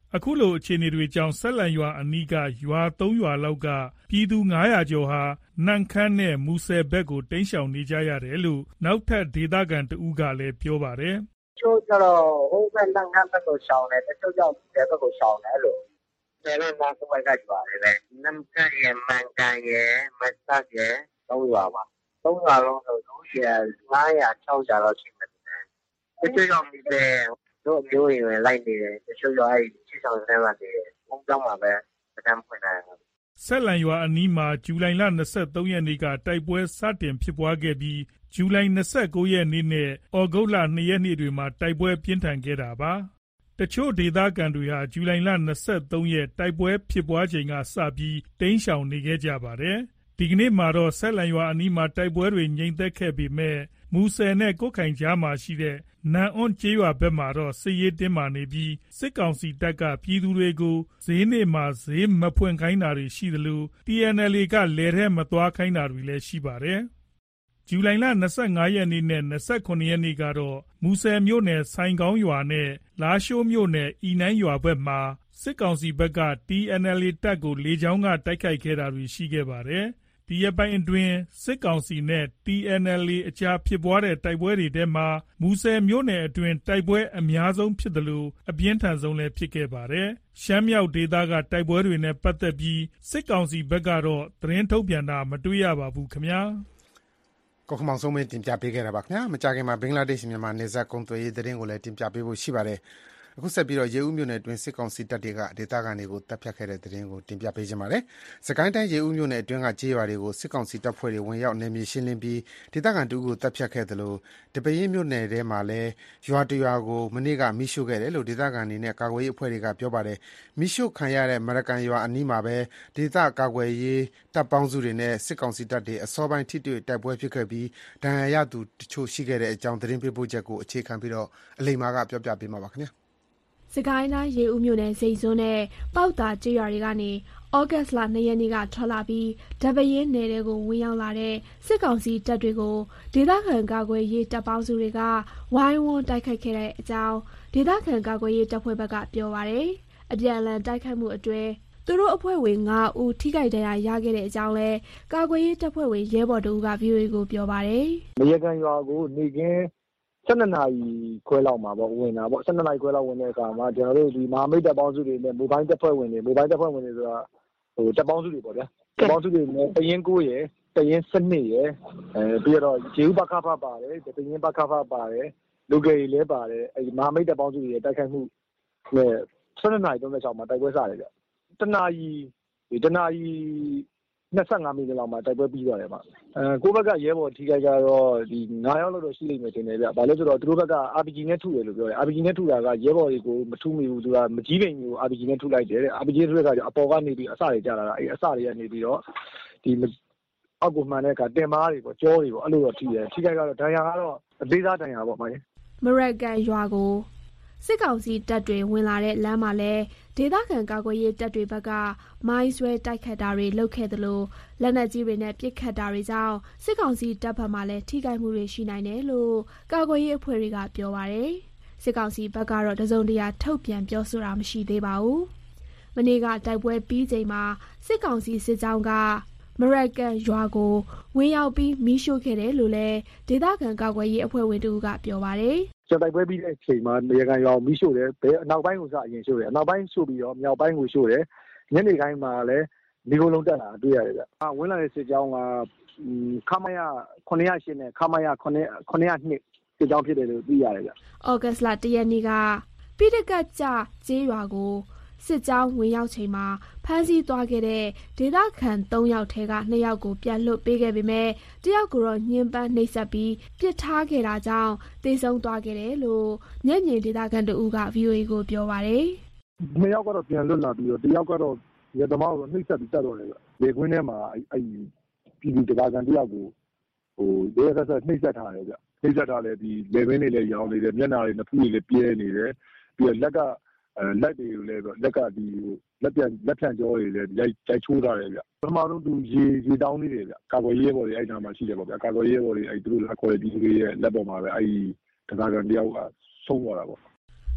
အခုလိုအခြေအနေတွေကြောင့်ဆက်လန်ရွာအနီးကရွာ3ရွာလောက်ကပြည်သူ900ကျော်ဟာနန့်ခမ်းနဲ့မူဆယ်ဘက်ကိုတိမ်းရှောင်နေကြရတယ်လို့နောက်ထပ်ဒေသခံတဦးကလည်းပြောပါတယ်။ချို့ကျတော့ဟိုဘက်နန့်ခမ်းဘက်ကိုရှောင်တယ်တချို့ကြောင့်မူဆယ်ဘက်ကိုရှောင်တယ်လို့ဆယ်လမ်းနောက်ဘက်ကရွာတယ်ပဲနန့်ခမ်းရယ်မန်ကန်ရယ်မတ်တပ်ရယ်3ရွာပါ3ရွာလုံးဆိုလို့ရှိရင်900-600လောက်ရှိမယ်။တချို့ကြောင့်မူဆယ်တို့မျိုးရယ်လိုက်နေတယ်တချို့ရွာအဲ့ချစ်ဆောင်တဲ့မှာနေတယ်ဘုံကြောင့်မှာပဲစတမ်းဖွင့်နေတယ်ဆက်လန်ရွာအနီးမှာဇူလိုင်လ23ရက်နေ့ကတိုက်ပွဲစတင်ဖြစ်ပွားခဲ့ပြီးဇူလိုင်29ရက်နေ့နဲ့ဩဂုတ်လ2ရက်နေ့တွေမှာတိုက်ပွဲပြင်းထန်ခဲ့တာပါတချို့ဒေသခံတွေဟာဇူလိုင်လ23ရက်တိုက်ပွဲဖြစ်ပွားချိန်ကစပြီးတိမ်းရှောင်နေခဲ့ကြပါတယ်ဒီကနေ့မှာတော့ဆက်လန်ရွာအနီးမှာတိုက်ပွဲတွေငြိမ်သက်ခဲ့ပေမဲ့မူဆယ်နဲ့ကိုခိုင်ကြားမှာရှိတဲ့နန်အွန်ကျေးရွာဘက်မှာတော့စစ်ရေးတင်းမာနေပြီးစစ်ကောင်စီတပ်ကပြည်သူတွေကိုဈေးနေမှာဈေးမဖွင့်ခိုင်းတာတွေရှိသလို TNLA ကလယ်ထဲမသွားခိုင်းတာတွေလည်းရှိပါတယ်။ဇူလိုင်လ25ရက်နေ့နဲ့29ရက်နေ့ကတော့မူဆယ်မြို့နယ်ဆိုင်ကောင်းရွာနဲ့လာရှိုးမြို့နယ်အီနန်းရွာဘက်မှာစစ်ကောင်စီဘက်က TNLA တပ်ကိုလေကြောင်းကတိုက်ခိုက်ခဲ့တာတွေရှိခဲ့ပါတယ်။ဒီရက်ပိုင်းအတွင်းစစ်ကောင်စီနဲ့ TNLA အကြားဖြစ်ပွားတဲ့တိုက်ပွဲတွေထဲမှာမူဆယ်မြို့နယ်အတွင်းတိုက်ပွဲအများဆုံးဖြစ်သလိုအပြင်းထန်ဆုံးလည်းဖြစ်ခဲ့ပါတယ်။ရှမ်းမြောက်ဒေသကတိုက်ပွဲတွေနဲ့ပတ်သက်ပြီးစစ်ကောင်စီဘက်ကတော့သတင်းထုတ်ပြန်တာမတွေ့ရပါဘူးခင်ဗျာ။ကိုခမောင်ဆုံးမင်းတင်ပြပေးခဲ့တာပါခင်ဗျာ။မကြခင်မှာဘင်္ဂလားဒေ့ရှ်မြန်မာနယ်စပ်ကုန်သွယ်ရေးသတင်းကိုလည်းတင်ပြပေးဖို့ရှိပါတယ်။အခုဆက်ပြီးတော့ရေဦးမြို့နယ်အတွင်းစစ်ကောင်စီတပ်တွေကဒေသခံတွေကိုတပ်ဖြတ်ခဲ့တဲ့သတင်းကိုတင်ပြပေးကြပါမယ်။စကိုင်းတိုင်းရေဦးမြို့နယ်အတွင်းကကြေးရွာတွေကိုစစ်ကောင်စီတပ်ဖွဲ့တွေဝင်ရောက်နယ်မြေရှင်းလင်းပြီးဒေသခံတူကိုတပ်ဖြတ်ခဲ့တယ်လို့တပင်းမြို့နယ်ထဲမှာလည်းရွာတရွာကိုမနေ့ကမိရှို့ခဲ့တယ်လို့ဒေသခံတွေနဲ့ကာကွယ်ရေးအဖွဲ့တွေကပြောပါတယ်။မိရှို့ခံရတဲ့မရကန်ရွာအနီးမှာပဲဒေသကာကွယ်ရေးတပ်ပေါင်းစုတွေနဲ့စစ်ကောင်စီတပ်တွေအစောပိုင်းထိတွေ့တိုက်ပွဲဖြစ်ခဲ့ပြီးဒဏ်ရာရသူတချို့ရှိခဲ့တဲ့အကြောင်းသတင်းပေးပို့ချက်ကိုအခြေခံပြီးတော့အလိမ္မာကပြောပြပေးမှာပါခင်ဗျာ။စကိုင်းတိုင်းရေဦးမြို့နယ်စိန်စွန်းနဲ့ပေါက်တာကျေးရွာတွေကနေဩဂတ်စ်လ2ရက်နေ့ကထွက်လာပြီးဒပရင်နယ်တွေကိုဝင်ရောက်လာတဲ့စစ်ကောင်စီတပ်တွေကိုဒေသခံကာကွယ်ရေးတပ်ပေါင်းစုတွေကဝိုင်းဝန်းတိုက်ခိုက်ခဲ့တဲ့အကြောင်းဒေသခံကာကွယ်ရေးတပ်ဖွဲ့ဘက်ကပြောပါတယ်။အပြန်အလှန်တိုက်ခိုက်မှုအတွင်းသူတို့အဖွဲ့ဝင်9ဦးထိခိုက်ဒဏ်ရာရခဲ့တဲ့အကြောင်းလဲကာကွယ်ရေးတပ်ဖွဲ့ဝင်ရဲဘော်တို့က VOA ကိုပြောပါတယ်။မရကန်ရွာကိုနေကင်း12နာရီခွဲလောက်မှာပေါ့ဝင်တာပေါ့12နာရီခွဲလောက်ဝင်တဲ့အခါမှာကျွန်တော်တို့ဒီမဟာမိတ်တပ်ပေါင်းစုတွေနဲ့မိုဘိုင်းတပ်ဖွဲ့ဝင်တွေဆိုတာတပ်ပေါင်းစုတွေပေါ့ဗျာတပ်ပေါင်းစုတွေနဲ့တရင်9ရယ်တရင်12ရယ်ပြီးတော့ဂျေဦးဘခဖပါတယ်တရင်ဘခဖပါတယ်လူငယ်တွေလည်းပါတယ်အဲဒီမဟာမိတ်တပ်ပေါင်းစုတွေရဲ့တိုက်ခိုက်မှုနဲ့12နာရီ36မှာတိုက်ပွဲစတယ်ဗျတနာရီ25မိနစ်လောက်မှာတိုက်ပွဲပြီးသွားတယ်ဗျကိုဘက်ကရဲဘော်ထိခိုက်ကတော့ဒီ9ယောက်လောက်တော့ရှိလိမ့်မယ်ထင်တယ်ဗျဘာလို့ဆိုတော့သူတို့ဘက်က RPG နဲ့ထုတယ်လို့ပြောတယ် RPG နဲ့ထုတာကရဲဘော်တွေကိုမထုမိဘူးသူကမကြီးပင်မျိုး RPG နဲ့ထုလိုက်တယ်တဲ့ RPG ထုတဲ့အခါကျအပေါ်ကနေပြီးအစတွေကျလာတာအဲ့အစတွေကနေပြီးတော့ဒီအောက်ကိုမှန်တဲ့အခါတင်မားတွေပေါ့ကြောတွေပေါ့အဲ့လိုတော့ထိတယ်ထိခိုက်ကတော့ဒဏ်ရာကတော့အသေးစားဒဏ်ရာပေါ့မရကန်ရွာကိုစစ်ကောင်စီတပ်တွေဝင်လာတဲ့လမ်းမှာလဲဒေသခံကာကွယ်ရေးတပ်တွေဘက်ကမိုင်းဆွဲတိုက်ခတ်တာတွေလုပ်ခဲ့သလိုလက်နက်ကြီးတွေနဲ့ပစ်ခတ်တာတွေကြောင့်စစ်ကောင်စီတပ်ဘက်မှလည်းထိခိုက်မှုတွေရှိနိုင်တယ်လို့ကာကွယ်ရေးအဖွဲ့တွေကပြောပါတယ်။စစ်ကောင်စီဘက်ကတော့တစုံတရာထုတ်ပြန်ပြောဆိုတာမရှိသေးပါဘူး။မနေ့ကတိုက်ပွဲပြီးချိန်မှာစစ်ကောင်စီစစ်ကြောင်းကမရကန်ရွာကိုဝင်ရောက်ပြီးမီးရှို့ခဲ့တယ်လို့လည်းဒေသခံကာကွယ်ရေးအဖွဲ့ဝင်တို့ကပြောပါတယ်။ကျွန်တော်တိုက်ပွဲပြီးတဲ့အချိန်မှာနေကန်ရွာကိုမီးရှို့တယ်ဘယ်အနောက်ပိုင်းကိုစအရင်ရှို့တယ်အနောက်ပိုင်းရှို့ပြီးတော့မြောက်ပိုင်းကိုရှို့တယ်ညနေတိုင်းမှာလည်းဒီလိုလုံးတက်လာတွေ့ရတယ်ဗျ။ဝင်လာတဲ့စစ်ကြောင်းကခမရ908နဲ့ခမရ902စစ်ကြောင်းဖြစ်တယ်လို့သိရတယ်ဗျ။ဩဂတ်စ်လ1ရက်နေ့ကပိဋကတ်ကြကျေးရွာကိုစစ်ကြောင်းဝင်ရောက်ချိန်မှာဖမ်းဆီးသွားခဲ့တဲ့ဒေသခံ3ယောက်ထဲက2ယောက်ကိုပြန်လွှတ်ပေးခဲ့ပေမဲ့တယောက်ကိုတော့ညှဉ်းပန်းနှိပ်စက်ပြီးပစ်ထားခဲ့တာကြောင့်သေဆုံးသွားခဲ့တယ်လို့မျက်မြင်ဒေသခံတို့က VOA ကိုပြောပါတယ်။2ယောက်ကတော့ပြန်လွတ်လာပြီးတော့တယောက်ကတော့ရသမားကိုနှိပ်စက်ပြီးတတ်တော့တယ်ဗျ။လေကွင်းထဲမှာအဲ့ပြည်သူဒေသခံတယောက်ကိုဒေသဆက်နှိပ်စက်ထားတယ်ဗျ။နှိပ်စက်ထားတယ်ဒီလေဘင်းတွေလည်းရောင်းနေတယ်မျက်နှာတွေနှစ်ဖူးတွေလည်းပြဲနေတယ်ပြီးတော့လက်တွေကိုလည်းလက်ကဒီလက်ဖြန့်ကြောတွေလည်းရိုက်ချိုးထားတယ်ဗျပထမဆုံးသူရေတောင်းနေတယ်ဗျကာကွယ်ရေးဘော်တွေအဲ့နာမှာရှိတယ်ပေါ့ဗျာကာကွယ်ရေးဘော်တွေအဲ့သူတို့လက်ခေါ်တဲ့ဒီလူတွေရဲ့လက်ပေါ်မှာပဲအဲ့ဒီဒေသခံတယောက်ကဆုံးသွားတာပေါ့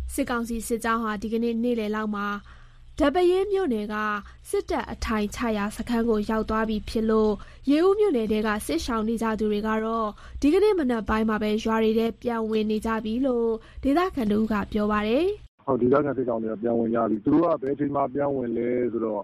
စစ်ကောင်စီစစ်ကြောင်းဟာဒီကနေ့နေ့လယ်လောက်မှာဒပယင်းမြို့နယ်ကစစ်တပ်အထိုင်ချရာစခန်းကိုရောက်သွားပြီဖြစ်လို့ရေဦးမြို့နယ်တဲကစစ်ရှောင်နေကြသူတွေကတော့ဒီကနေ့မနက်ပိုင်းမှာပဲရွာတွေထဲပြန်ဝင်နေကြပြီလို့ဒေသခံတို့ကပြောပါတယ်။ဟုတ်ဒေသခံစစ်ကောင်တွေကပြန်ဝင်ကြပြီ။သူတို့ကဘယ်ချိန်မှပြန်ဝင်လဲဆိုတော့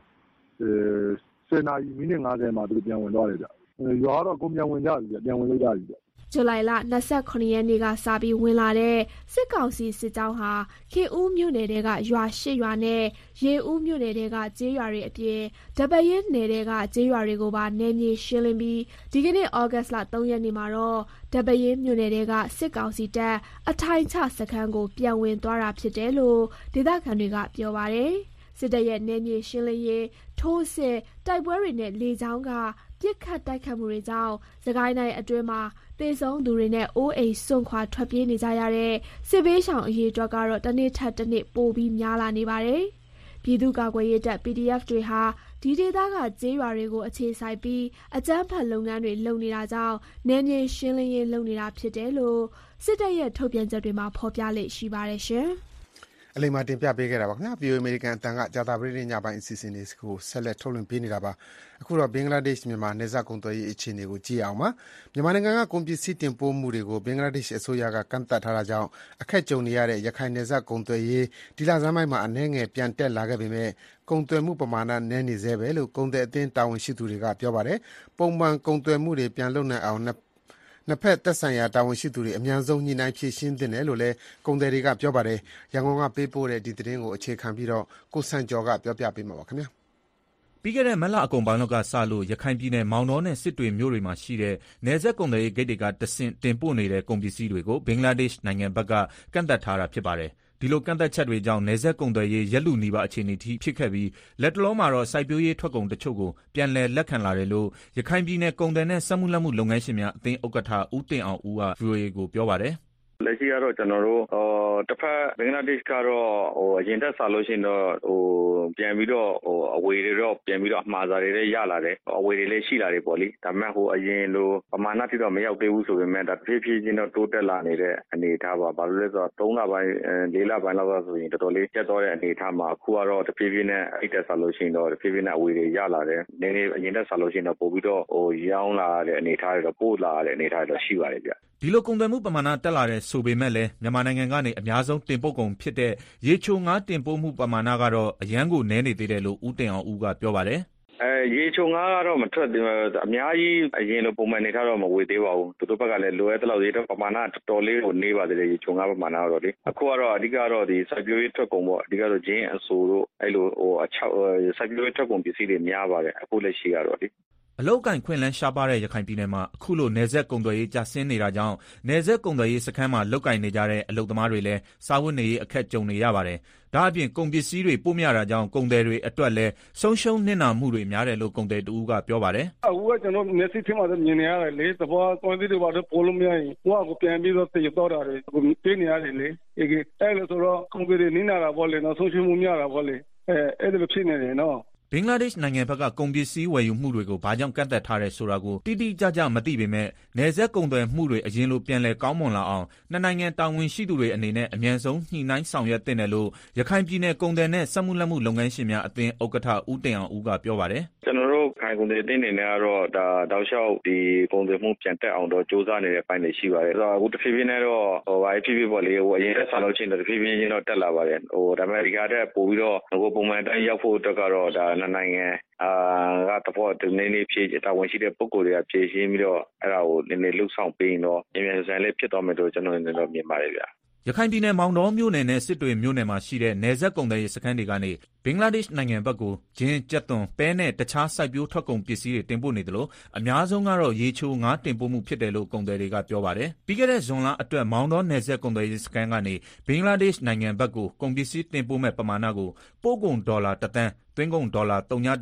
10 နာရီမိနစ်50မှာသူပြန်ဝင်သွားတယ်ဗျ။ရွာတော့ကိုပြန်ဝင်ကြပြီဗျ။ပြန်ဝင်လို့ကြပြီဗျ။ဇူလိုင်လ29ရက်နေ့ကစပြီးဝင်လာတဲ့စစ်ကောင်စီစစ်ကြောင်းဟာခင်ဦးမြို့နယ်တဲကရွာ8ရွာနဲ့ရေဦးမြို့နယ်တဲကကျေးရွာတွေအပြင်ဒပယင်းနယ်တဲကကျေးရွာတွေကိုပါနယ်မြေရှင်းလင်းပြီးဒီကနေ့ဩဂတ်လ3ရက်နေ့မှာတော့ဒပယင်းမြို့နယ်တဲကစစ်ကောင်စီတပ်အထိုင်ချစခန်းကိုပြန်ဝင်သွားတာဖြစ်တယ်လို့ဒေသခံတွေကပြောပါတယ်။စစ်တပ်ရဲ့နယ်မြေရှင်းလင်းရေးထိုးစစ်တိုက်ပွဲတွေနဲ့လေကြောင်းကပြစ်ခတ်တိုက်ခတ်မှုတွေကြောင့်စကိုင်းတိုင်းအတွင်းမှာတေဆုံးသူတွေနဲ့အိုးအိမ်စွန့်ခွာထွက်ပြေးနေကြရတဲ့စစ်ဘေးရှောင်အရေးအတွက်ကတော့တစ်နေ့ထက်တစ်နေ့ပိုပြီးများလာနေပါတယ်။ပြည်သူ့ကာကွယ်ရေးတပ် PDF တွေဟာဒီဒေသကကျေးရွာတွေကိုအခြေစိုက်ပြီးအကြမ်းဖက်လုပ်ငန်းတွေလုပ်နေတာကြောင့်နယ်မြေရှင်းလင်းရေးလုပ်နေတာဖြစ်တယ်လို့စစ်တပ်ရဲ့ထုတ်ပြန်ချက်တွေမှာဖော်ပြလေ့ရှိပါတယ်ရှင်။အလိမ္မာတင်ပြပေးခဲ့တာပါခင်ဗျာ VOA အမေရိကန်အတန်ကကြာသပတေးနေ့ညပိုင်းအစီအစဉ်လေးကိုဆက်လက်ထုတ်လွှင့်ပေးနေတာပါအခုတော့ဘင်္ဂလားဒေ့ရှ်မြန်မာနယ်စပ်ကုန်သွယ်ရေးအခြေအနေကိုကြည့်အောင်ပါမြန်မာနိုင်ငံကကုန်ပစ္စည်းတင်ပို့မှုတွေကိုဘင်္ဂလားဒေ့ရှ်အစိုးရကကန့်သတ်ထားတာကြောင့်အခက်ကြုံနေရတဲ့ရခိုင်နယ်စပ်ကုန်သွယ်ရေးဒီလဆန်းပိုင်းမှာအနည်းငယ်ပြန်တက်လာခဲ့ပေမဲ့ကုန်သွယ်မှုပမာဏနည်းနေသေးပဲလို့ကုန်သည်အသင်းတာဝန်ရှိသူတွေကပြောပါတယ်ပုံမှန်ကုန်သွယ်မှုတွေပြန်လုပ်နိုင်အောင်နှစ်ဖက်သက်ဆိုင်ရာတာဝန်ရှိသူတွေအများဆုံးညှိနှိုင်းဖြေရှင်းသင့်တယ်လို့လည်းကုန်သည်တွေကပြောပါတယ်ရန်ကုန်ကပေးပို့တဲ့ဒီသတင်းကိုအခြေခံပြီးတော့ကိုစံကျော်ကပြောပြပေးမှာပါခင်ဗျာပြီးခဲ့တဲ့မလအကုန်ပိုင်းလောက်ကစလို့ရခိုင်ပြည်နယ်မောင်တောနဲ့စစ်တွေမြို့တွေမှာရှိတဲ့နယ်စပ်ကုန်သွယ်ရေးဂိတ်တွေကတဆင့်တင်ပို့နေတဲ့ကုန်ပစ္စည်းတွေကိုဘင်္ဂလားဒေ့ရှ်နိုင်ငံဘက်ကကန့်သတ်ထားတာဖြစ်ပါတယ်ဒီလိုကန့်သတ်ချက်တွေကြောင့်နယ်စပ်ကုန်သွယ်ရေးရက်လူနီးပါးအခြေအနေထိဖြစ်ခဲ့ပြီးလက်တလုံးမှာတော့စိုက်ပျိုးရေးထွက်ကုန်တချို့ကိုပြန်လည်လက်ခံလာတယ်လို့ရခိုင်ပြည်နယ်ကုန်သည်နဲ့စက်မှုလက်မှုလုပ်ငန်းရှင်များအသင်းဥက္ကဋ္ဌဦးတင်အောင်ဦးက VOA ကိုပြောပါတယ်လက်ရှိကတော့ကျွန်တော်တို့တစ်ဖက်ဘင်္ဂလားဒေ့ရှ်ကတော့အရင်တက်စားလို့ရှိရင်တော့ပြန်ပြီးတော့အဝေတွေတော့ပြန်ပြီးတော့အမှားစာတွေလည်းရလာတယ်အဝေတွေလည်းရှိလာတယ်ပေါ့လေဒါပေမဲ့အရင်လိုပမာဏတိတော့မရောက်သေးဘူးဆိုပေမဲ့ဒါဖြည်းဖြည်းချင်းတော့တိုးတက်လာနေတဲ့အနေအထားပါဘာလို့လဲဆိုတော့3လပိုင်း4လပိုင်းလောက်ဆိုရင်တော်တော်လေးကျက်သွားတဲ့အနေအထားမှာအခုကတော့တဖြည်းဖြည်းနဲ့အိတ်တက်စားလို့ရှိရင်တော့တဖြည်းဖြည်းနဲ့အဝေတွေရလာတယ်နည်းနည်းအရင်တက်စားလို့ရှိရင်တော့ပို့ပြီးတော့ရောင်းလာတဲ့အနေအထားတွေတော့ပို့လာတဲ့အနေအထားတွေတော့ရှိပါတယ်ဗျဒီလိုကုန်သွယ်မှုပမာဏတက်လာတဲ့ဆိုပေမဲ့လည်းမြန်မာနိုင်ငံကနေအများဆုံးတင်ပို့ကုန်ဖြစ်တဲ့ရေချိုငါးတင်ပို့မှုပမာဏကတော့အရန်ကိုနည်းနေသေးတယ်လို့ဦးတင်အောင်ဦးကပြောပါတယ်ရေချိုငါးကတော့မထွက်သေးဘူးအများကြီးအရင်လိုပုံမှန်နေထားတော့မဝေသေးပါဘူးသူတို့ဘက်ကလည်းလိုအပ်တဲ့လောက်ရေတော့ပမာဏတော်တော်လေးကိုနေပါသေးတယ်ရေချိုငါးပမာဏတော့လေအခုကတော့အဓိကတော့ဒီစိုက်ပျိုးရေးထွက်ကုန်ပေါ့အဓိကတော့ဂျင်းအဆိုတို့အဲ့လိုစိုက်ပျိုးရေးထွက်ကုန်ပစ္စည်းတွေများပါတယ်အခုလက်ရှိကတော့လေအလုတ်ကင်ခွင့်လန်းရှားပါတဲ့ရခိုင်ပြည်နယ်မှာအခုလိုနယ်စပ်ကုန်သွယ်ရေးကျဆင်းနေတာကြောင့်နယ်စပ်ကုန်သွယ်ရေးစခန်းမှာလုတ်ကင်နေကြတဲ့အလုတ်သမားတွေလည်းစားဝတ်နေရေးအခက်ကြုံနေရပါတယ်။ဒါအပြင်ကုန်ပစ္စည်းတွေပို့မရတာကြောင့်ကုန်သည်တွေအတွက်လည်းဆုံးရှုံးနစ်နာမှုတွေများတယ်လို့ကုန်သည်တဦးကပြောပါတယ်။အခုကကျွန်တော်မျက်စိထဲမှာမြင်နေရတယ်လေသဘောသွင်းသီးတွေပါတော့ပို့လို့မရရင်ဟိုကပြန်ပြီးတော့တည်တော့တာတွေပေးနေရတယ်လေ။အဲ့လိုဆိုတော့ကုန်သည်တွေနစ်နာတာပေါ့လေနော်ဆုံးရှုံးမှုများတာပေါ့လေ။အဲ့ဒါလိုဖြစ်နေတယ်နော်ဘင်္ဂလားဒေ့ရှ်နိုင်ငံဘက်ကကုန်ပစ္စည်းဝယ်ယူမှုတွေကိုဘာကြောင့်ကန့်သတ်ထားတယ်ဆိုတာကိုတိတိကျကျမသိပေမဲ့နယ်စပ်ကုန်သွယ်မှုတွေအရင်လိုပြန်လည်ကောင်းမွန်လာအောင်နှစ်နိုင်ငံတာဝန်ရှိသူတွေအနေနဲ့အမြန်ဆုံးညှိနှိုင်းဆောင်ရွက်သင့်တယ်လို့ရခိုင်ပြည်နယ်ကုန်သည်နဲ့စက်မှုလက်မှုလုပ်ငန်းရှင်များအသင်းဥက္ကဋ္ဌဦးတင်အောင်ဦးကပြောပါတယ်ကျွန်တော်တို့ခိုင်ကုန်သည်အသင်းအနေနဲ့ကတော့ဒါတောက်လျှောက်ဒီကုန်သွယ်မှုပြန်တက်အောင်တော့စ조사နေတဲ့အပိုင်းတွေရှိပါတယ်ဆိုတော့အခုတစ်ဖြည်းဖြည်းနဲ့တော့ဘာဖြစ်ဖြစ်ပေါ့လေအရင်ဆက်လို့ချင်းတော့တစ်ဖြည်းဖြည်းချင်းတော့တက်လာပါတယ်ဒါပေမဲ့ဒီကတည်းကပို့ပြီးတော့ပုံမှန်တိုင်းရောက်ဖို့အတွက်ကတော့ဒါနှစ်နိုင်ငံကတော့ဒီနေ့နေ့ဖြည့်တာဝန်ရှိတဲ့ပုဂ္ဂိုလ်တွေကဖြည့်ရှင်းပြီးတော့အဲ့ဒါကိုနည်းနည်းလှုပ်ဆောင်ပေးရင်တော့အမြန်ဆန်လေးဖြစ်သွားမယ်လို့ကျွန်တော်လည်းမြင်ပါတယ်ဗျာရခိုင်ပြည်နယ်မောင်တောမြို့နယ်နဲ့စစ်တွေမြို့နယ်မှာရှိတဲ့နယ်စပ်ကုန်သွယ်ရေးစခန်းတွေကနေဘင်္ဂလားဒေ့ရှ်နိုင်ငံဘက်ကိုဂျင်းကြက်သွန်ပဲနဲ့တခြားစိုက်ပျိုးထွက်ကုန်ပစ္စည်းတွေတင်ပို့နေတယ်လို့အများဆုံးကတော့ရေချိုငါးတင်ပို့မှုဖြစ်တယ်လို့ကုန်သည်တွေကပြောပါတယ်။ပြီးခဲ့တဲ့ဇွန်လအတွက်မောင်တောနယ်စပ်ကုန်သွယ်ရေးစခန်းကနေဘင်္ဂလားဒေ့ရှ်နိုင်ငံဘက်ကိုကုန်ပစ္စည်းတင်ပို့မဲ့ပမာဏကိုပို့ကုန်ဒေါ်လာ1 သန်းသွင်းကုန်ဒေါ်လာ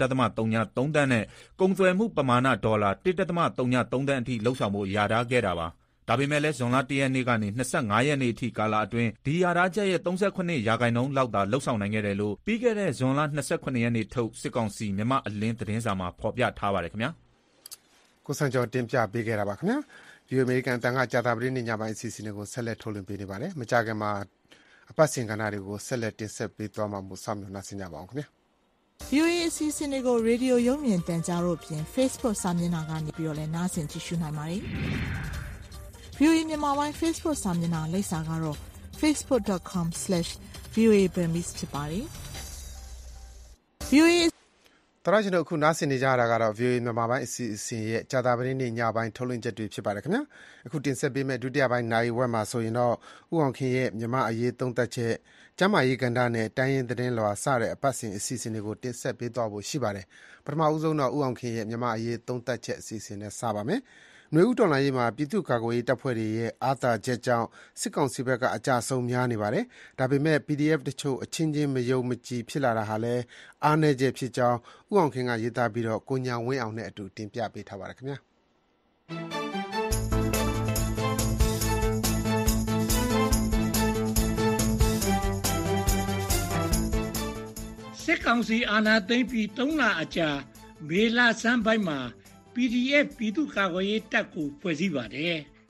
3.03 သန်းနဲ့ကုန်သွယ်မှုပမာဏဒေါ်လာ1.03 သန်းအထိလှုပ်ဆောင်ဖို့ယာထားခဲ့တာပါ။ဒါပေမဲ့လည်းဇွန်လ1ရက်နေ့ကနေ25ရက်နေ့အထိကာလအတွင်းဒီယာရာချက်ရဲ့38%လောက်သာလှုပ်ဆောင်နိုင်ခဲ့တယ်လို့ပြီးခဲ့တဲ့ဇွန်လ28ရက်နေ့ထုတ်စစ်ကောင်စီမြမအလင်းသတင်းစာမှာဖော်ပြထားပါတယ်ခင်ဗျာကိုစံကျော်တင်ပြပေးခဲ့တာပါခင်ဗျာဒီအမေရိကန်တန်ခါကြာသပတေးနေ့ညပိုင်းအစီအစဉ်တွေကိုဆက်လက်ထုတ်လွှင့်ပေးနေပါတယ်မကြခင်မှာအပတ်စဉ်ကဏ္ဍတွေကိုဆက်လက်တင်ဆက်ပေးသွားမှာမို့စောင့်မျှော်နှားဆင်ကြပါအောင်ခင်ဗျာ VOA အစီအစဉ်တွေကိုရေဒီယိုရုပ်မြင်သံကြားတို့ဖြင့် Facebook စာမျက်နှာကနေပြီးတော့လည်းနားဆင်ကြည့်ရှုနိုင်ပါတယ်။ VOA မြန်မာပိုင်း Facebook စာမျက်နှာလိပ်စာကတော့ facebook.com/VOA Burmese ဖြစ်ပါတယ်။ VOA တရရှင်တို့အခုနားဆင်နေကြရတာကတော့ VOA မြန်မာပိုင်းအစီအစဉ်ရဲ့ကြာသပတေးနေ့ညပိုင်းထုတ်လွှင့်ချက်တွေဖြစ်ပါတယ်ခင်ဗျာအခုတင်ဆက်ပေးမယ့်ဒုတိယပိုင်းနိုင်ဝက်မှာဆိုရင်တော့ဥအောင်ခင်ရဲ့မြမအရေးသုံးသက်ချက်ကျမ်းမာရေးကဏ္ဍနဲ့တိုင်းရင်းသတင်းလွှာစတဲ့အပတ်စဉ်အစီအစဉ်တွေကိုတင်ဆက်ပေးသွားဖို့ရှိပါတယ်ပထမဦးဆုံးတော့ဥအောင်ခင်ရဲ့မြမအရေးသုံးသက်ချက်အစီအစဉ်နဲ့စပါမယ်နွေဦးတော်လှန်ရေးမှာပြည်သူ့ကာကွယ်ရေးတပ်ဖွဲ့တွေရဲ့အာသာချက်ကြောင့်စစ်ကောင်စီဘက်ကအကြဆုံးများနေပါတယ်။ဒါပေမဲ့ PDF တချို့အချင်းချင်းမယုံမကြည်ဖြစ်လာတာဟာလည်းအားနည်းချက်ဖြစ်ကြောင်းဥအောင်ခင်ကရေးသားပြီးတော့ကိုညာဝင်းအောင်နဲ့အတူတင်ပြပေးထားပါတယ်ခင်ဗျာ။စစ်ကောင်စီအာဏာသိမ်းပြီး3လအကြာမေလဆန်းပိုင်းမှာPDF ပြည်သူ့ကာကွယ်ရေးတပ်ကိုဖွဲ့စည်းပါတယ်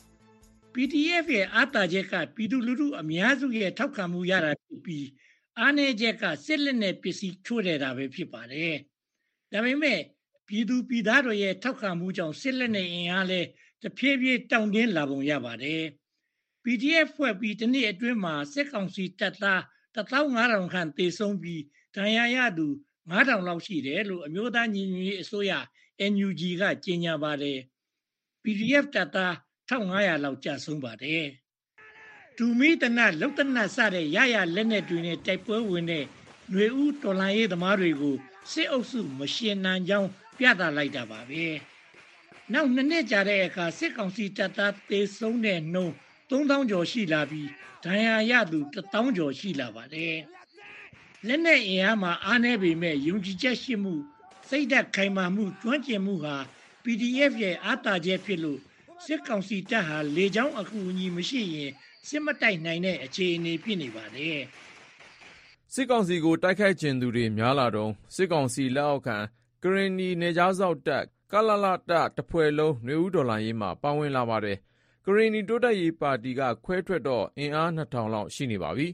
PDF ရဲ့အာသာချက်ကပြည်သူလူထုအများစုရဲ့ထောက်ခံမှုရတာဖြစ်ပြီးအားနည်းချက်ကစစ်လက်နက်ပစ္စည်းချို့တဲ့တာပဲဖြစ်ပါတယ်ဒါပေမဲ့ပြည်သူပြည်သားတွေရဲ့ထောက်ခံမှုကြောင့်စစ်လက်နက်အင်အားလဲတဖြည်းဖြည်းတောင့်တင်းလာပုံရပါတယ် PDF ဖွဲ့ပြီးတစ်နှစ်အတွင်းမှာစစ်ကောင်စီတပ်သား 15000 ခန့်သေဆုံးပြီးဒဏ်ရာရသူ9000 လောက်ရှိတယ်လို့အမျိုးသားညီညွတ်ရေးအစိုးရNUG ကကြေညာပါတယ် PDF တပ်သား 1500 လောက်ကြာဆုံးပါတယ်ဒူမီတနတ်လုတ်တနတ်စတဲ့ရရလက်နက်တွေနဲ့တိုက်ပွဲဝင်တဲ့ຫນွေဦးတော်လှန်ရေးသမားတွေကိုစစ်အုပ်စုမရှင်နိုင်ကြောင်းပြသလိုက်တာပါပဲနောက်နှစ်နှစ်ကြာတဲ့အခါစစ်ကောင်စီတပ်သားသေဆုံးတဲ့နှုန်း 3000 ကျော်ရှိလာပြီးဒဏ်ရာရသူ 1000 ကျော်ရှိလာပါတယ်လက်နက်အင်အားမှာအားနည်းပေမဲ့ယုံကြည်ချက်ရှိမှုစိတ်ဓာတ်ခိုင်မာမှုကျွမ်းကျင်မှုဟာ PDF ရဲ့အားသာချက်ဖြစ်လို့စစ်ကောင်စီတပ်ဟာလေကြောင်းအကူအညီမရှိရင်စစ်မတိုက်နိုင်တဲ့အခြေအနေဖြစ်နေပါတယ်စစ်ကောင်စီကိုတိုက်ခိုက်ခြင်းသူတွေများလာတော့စစ်ကောင်စီလက်အောက်ခံကရင်နီနေကြားစောက်တပ်ကလလတတဖွဲ့လုံးနွေဦးဒေါ်လာရေးမှာပါဝင်လာပါတယ်ကရင်နီတိုးတက်ရေးပါတီကခွဲထွက်တော့အင်အား 2000 လောက်ရှိနေပါပြီ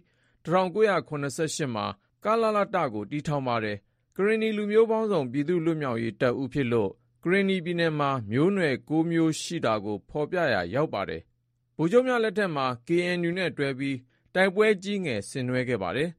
1988မှာကလလတကိုတီထောင်ပါတယ်ကရင်နီလူမျိုးပေါင်းစုံပြည်သူ့လွတ်မြောက်ရေးတပ်ဦးဖြစ်လို့ကရင်နီပြည်နယ်မှာမျိုးနွယ်6မျိုးရှိတာကိုဖော်ပြရာရောက်ပါတယ်ဗိုလ်ချုပ်များလက်ထက်မှာ KNU နဲ့တွဲပြီးတိုက်ပွဲကြီးငယ်ဆင်နွှဲခဲ့ပါတယ်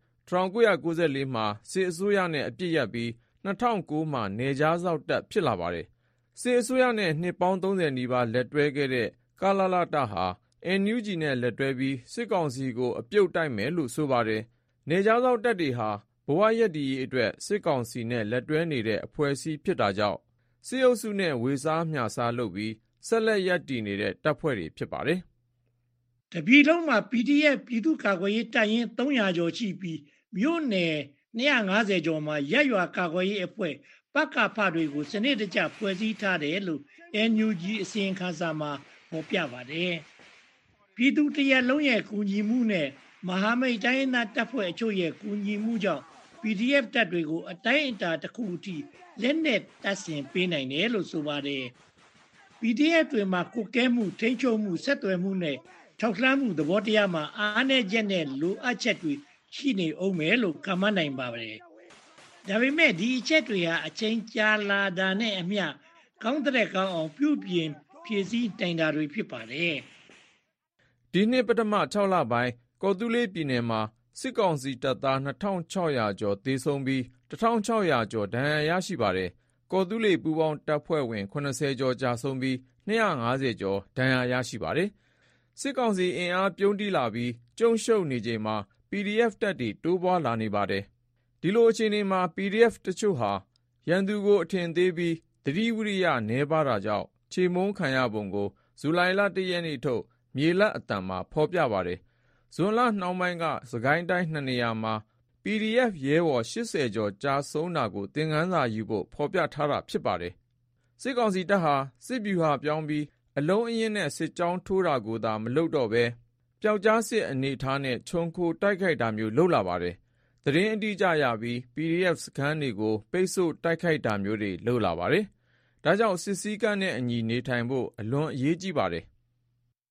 1994မှာစစ်အစိုးရနဲ့အပြစ်ရပ်ပြီး2009မှာနေကြားစောက်တပ်ဖြစ်လာပါတယ်စစ်အစိုးရနဲ့နှစ်ပေါင်း30နီးပါးလက်တွဲခဲ့တဲ့ကလလတဟာ NUG နဲ့လက်တွဲပြီးစစ်ကောင်စီကိုအပြုတ်တိုက်မယ်လို့ဆိုပါတယ်နေကြားစောက်တပ်တွေဟာဘဝရက်တည်ရေးအတွက်စစ်ကောင်စီနဲ့လက်တွဲနေတဲ့အဖွဲ့အစည်းဖြစ်တာကြောင့်စစ်အုပ်စုနဲ့ဝေစားမျှစားလုပ်ပြီးဆက်လက်ရပ်တည်နေတဲ့တပ်ဖွဲ့တွေဖြစ်ပါတယ်တပြည်လုံးမှာ PDF ပြည်သူ့ကာကွယ်ရေးတပ်ရင်း300ကျော်ရှိပြီးမြို့နယ်250ကျော်မှာရပ်ရွာကာကွယ်ရေးအဖွဲ့ပကဖတွေကိုစနစ်တကျဖွဲ့စည်းထားတယ်လို့ NUG အစီရင်ခံစာမှာဖော်ပြပါတယ်ပြည်သူတရက်လုံးရဲ့ကူညီမှုနဲ့မဟာမိတ်တိုင်းရင်းသားတပ်ဖွဲ့အချို့ရဲ့ကူညီမှုကြောင့် PDF တပ်တွေကိုအတိုင်းအတာတစ်ခုအထိလက်နက်တပ်ဆင်ပေးနိုင်တယ်လို့ဆိုပါတယ် PDF တွေမှာကုကဲမှုထိန်းချုပ်မှုဆက်သွယ်မှုနဲ့ထောက်လှမ်းမှုသဘောတရားမှာအားနည်းချက်နဲ့လိုအပ်ချက်တွေရှိနေအောင်မယ်လို့ခန့်မှန်းနိုင်ပါတယ်ဒါပေမဲ့ဒီအချက်တွေဟာအချိန်ကြာလာတာနဲ့အမျှကောင်းတဲ့ကောင်းအောင်ပြုပြင်ဖြည့်ဆည်းနိုင်တာတွေဖြစ်ပါတယ်ဒီနှစ်ပထမ6လပိုင်းကော်တူးလေးပြည်နယ်မှာစစ်ကောင်စီတပ်သား2600ကျော်သေဆုံးပြီး1600ကျော်ဒဏ်ရာရရှိပါတယ်ကော်တူးလေးပူးပေါင်းတပ်ဖွဲ့ဝင်80ကျော်ကြာဆုံးပြီး250ကျော်ဒဏ်ရာရရှိပါတယ်စစ်ကောင်စီအင်အားပြုံးတီးလာပြီးကျုံရှုပ်နေချိန်မှာ PDF တပ်တွေတိုးပွားလာနေပါတယ်ဒီလိုအခြေအနေမှာ PDF တချို့ဟာရန်သူကိုအထင်သေးပြီးသတိဝိရိယနည်းပါးတာကြောင့်ခြေမုန်းခံရပုံကိုဇူလိုင်လ1ရက်နေ့ထုတ်မြေလက်အတန်မှာဖော်ပြပါတယ်ဇွန်လနှောင်းပိုင်းကစကိုင်းတိုင်း2နေရာမှာ PDF ရဲဘော်80ကျော်ကြာဆုံးတာကိုသင်ခန်းစာယူဖို့ဖော်ပြထားတာဖြစ်ပါတယ်စစ်ကောင်စီတပ်ဟာစစ်ဗျူဟာပြောင်းပြီးအလုံးအင်းနဲ့စစ်ကြောင်းထိုးတာကိုသာမလုပ်တော့ပဲပျောက်ကြားစစ်အနေထားနဲ့ခြုံခိုတိုက်ခိုက်တာမျိုးလုပ်လာပါတယ်သတင်းအတိအကျရပြီး PDF စခန်းတွေကိုပိတ်ဆို့တိုက်ခိုက်တာမျိုးတွေလုပ်လာပါတယ်ဒါကြောင့်စစ်စည်းကမ်းနဲ့အညီနေထိုင်ဖို့အလွန်အရေးကြီးပါတယ်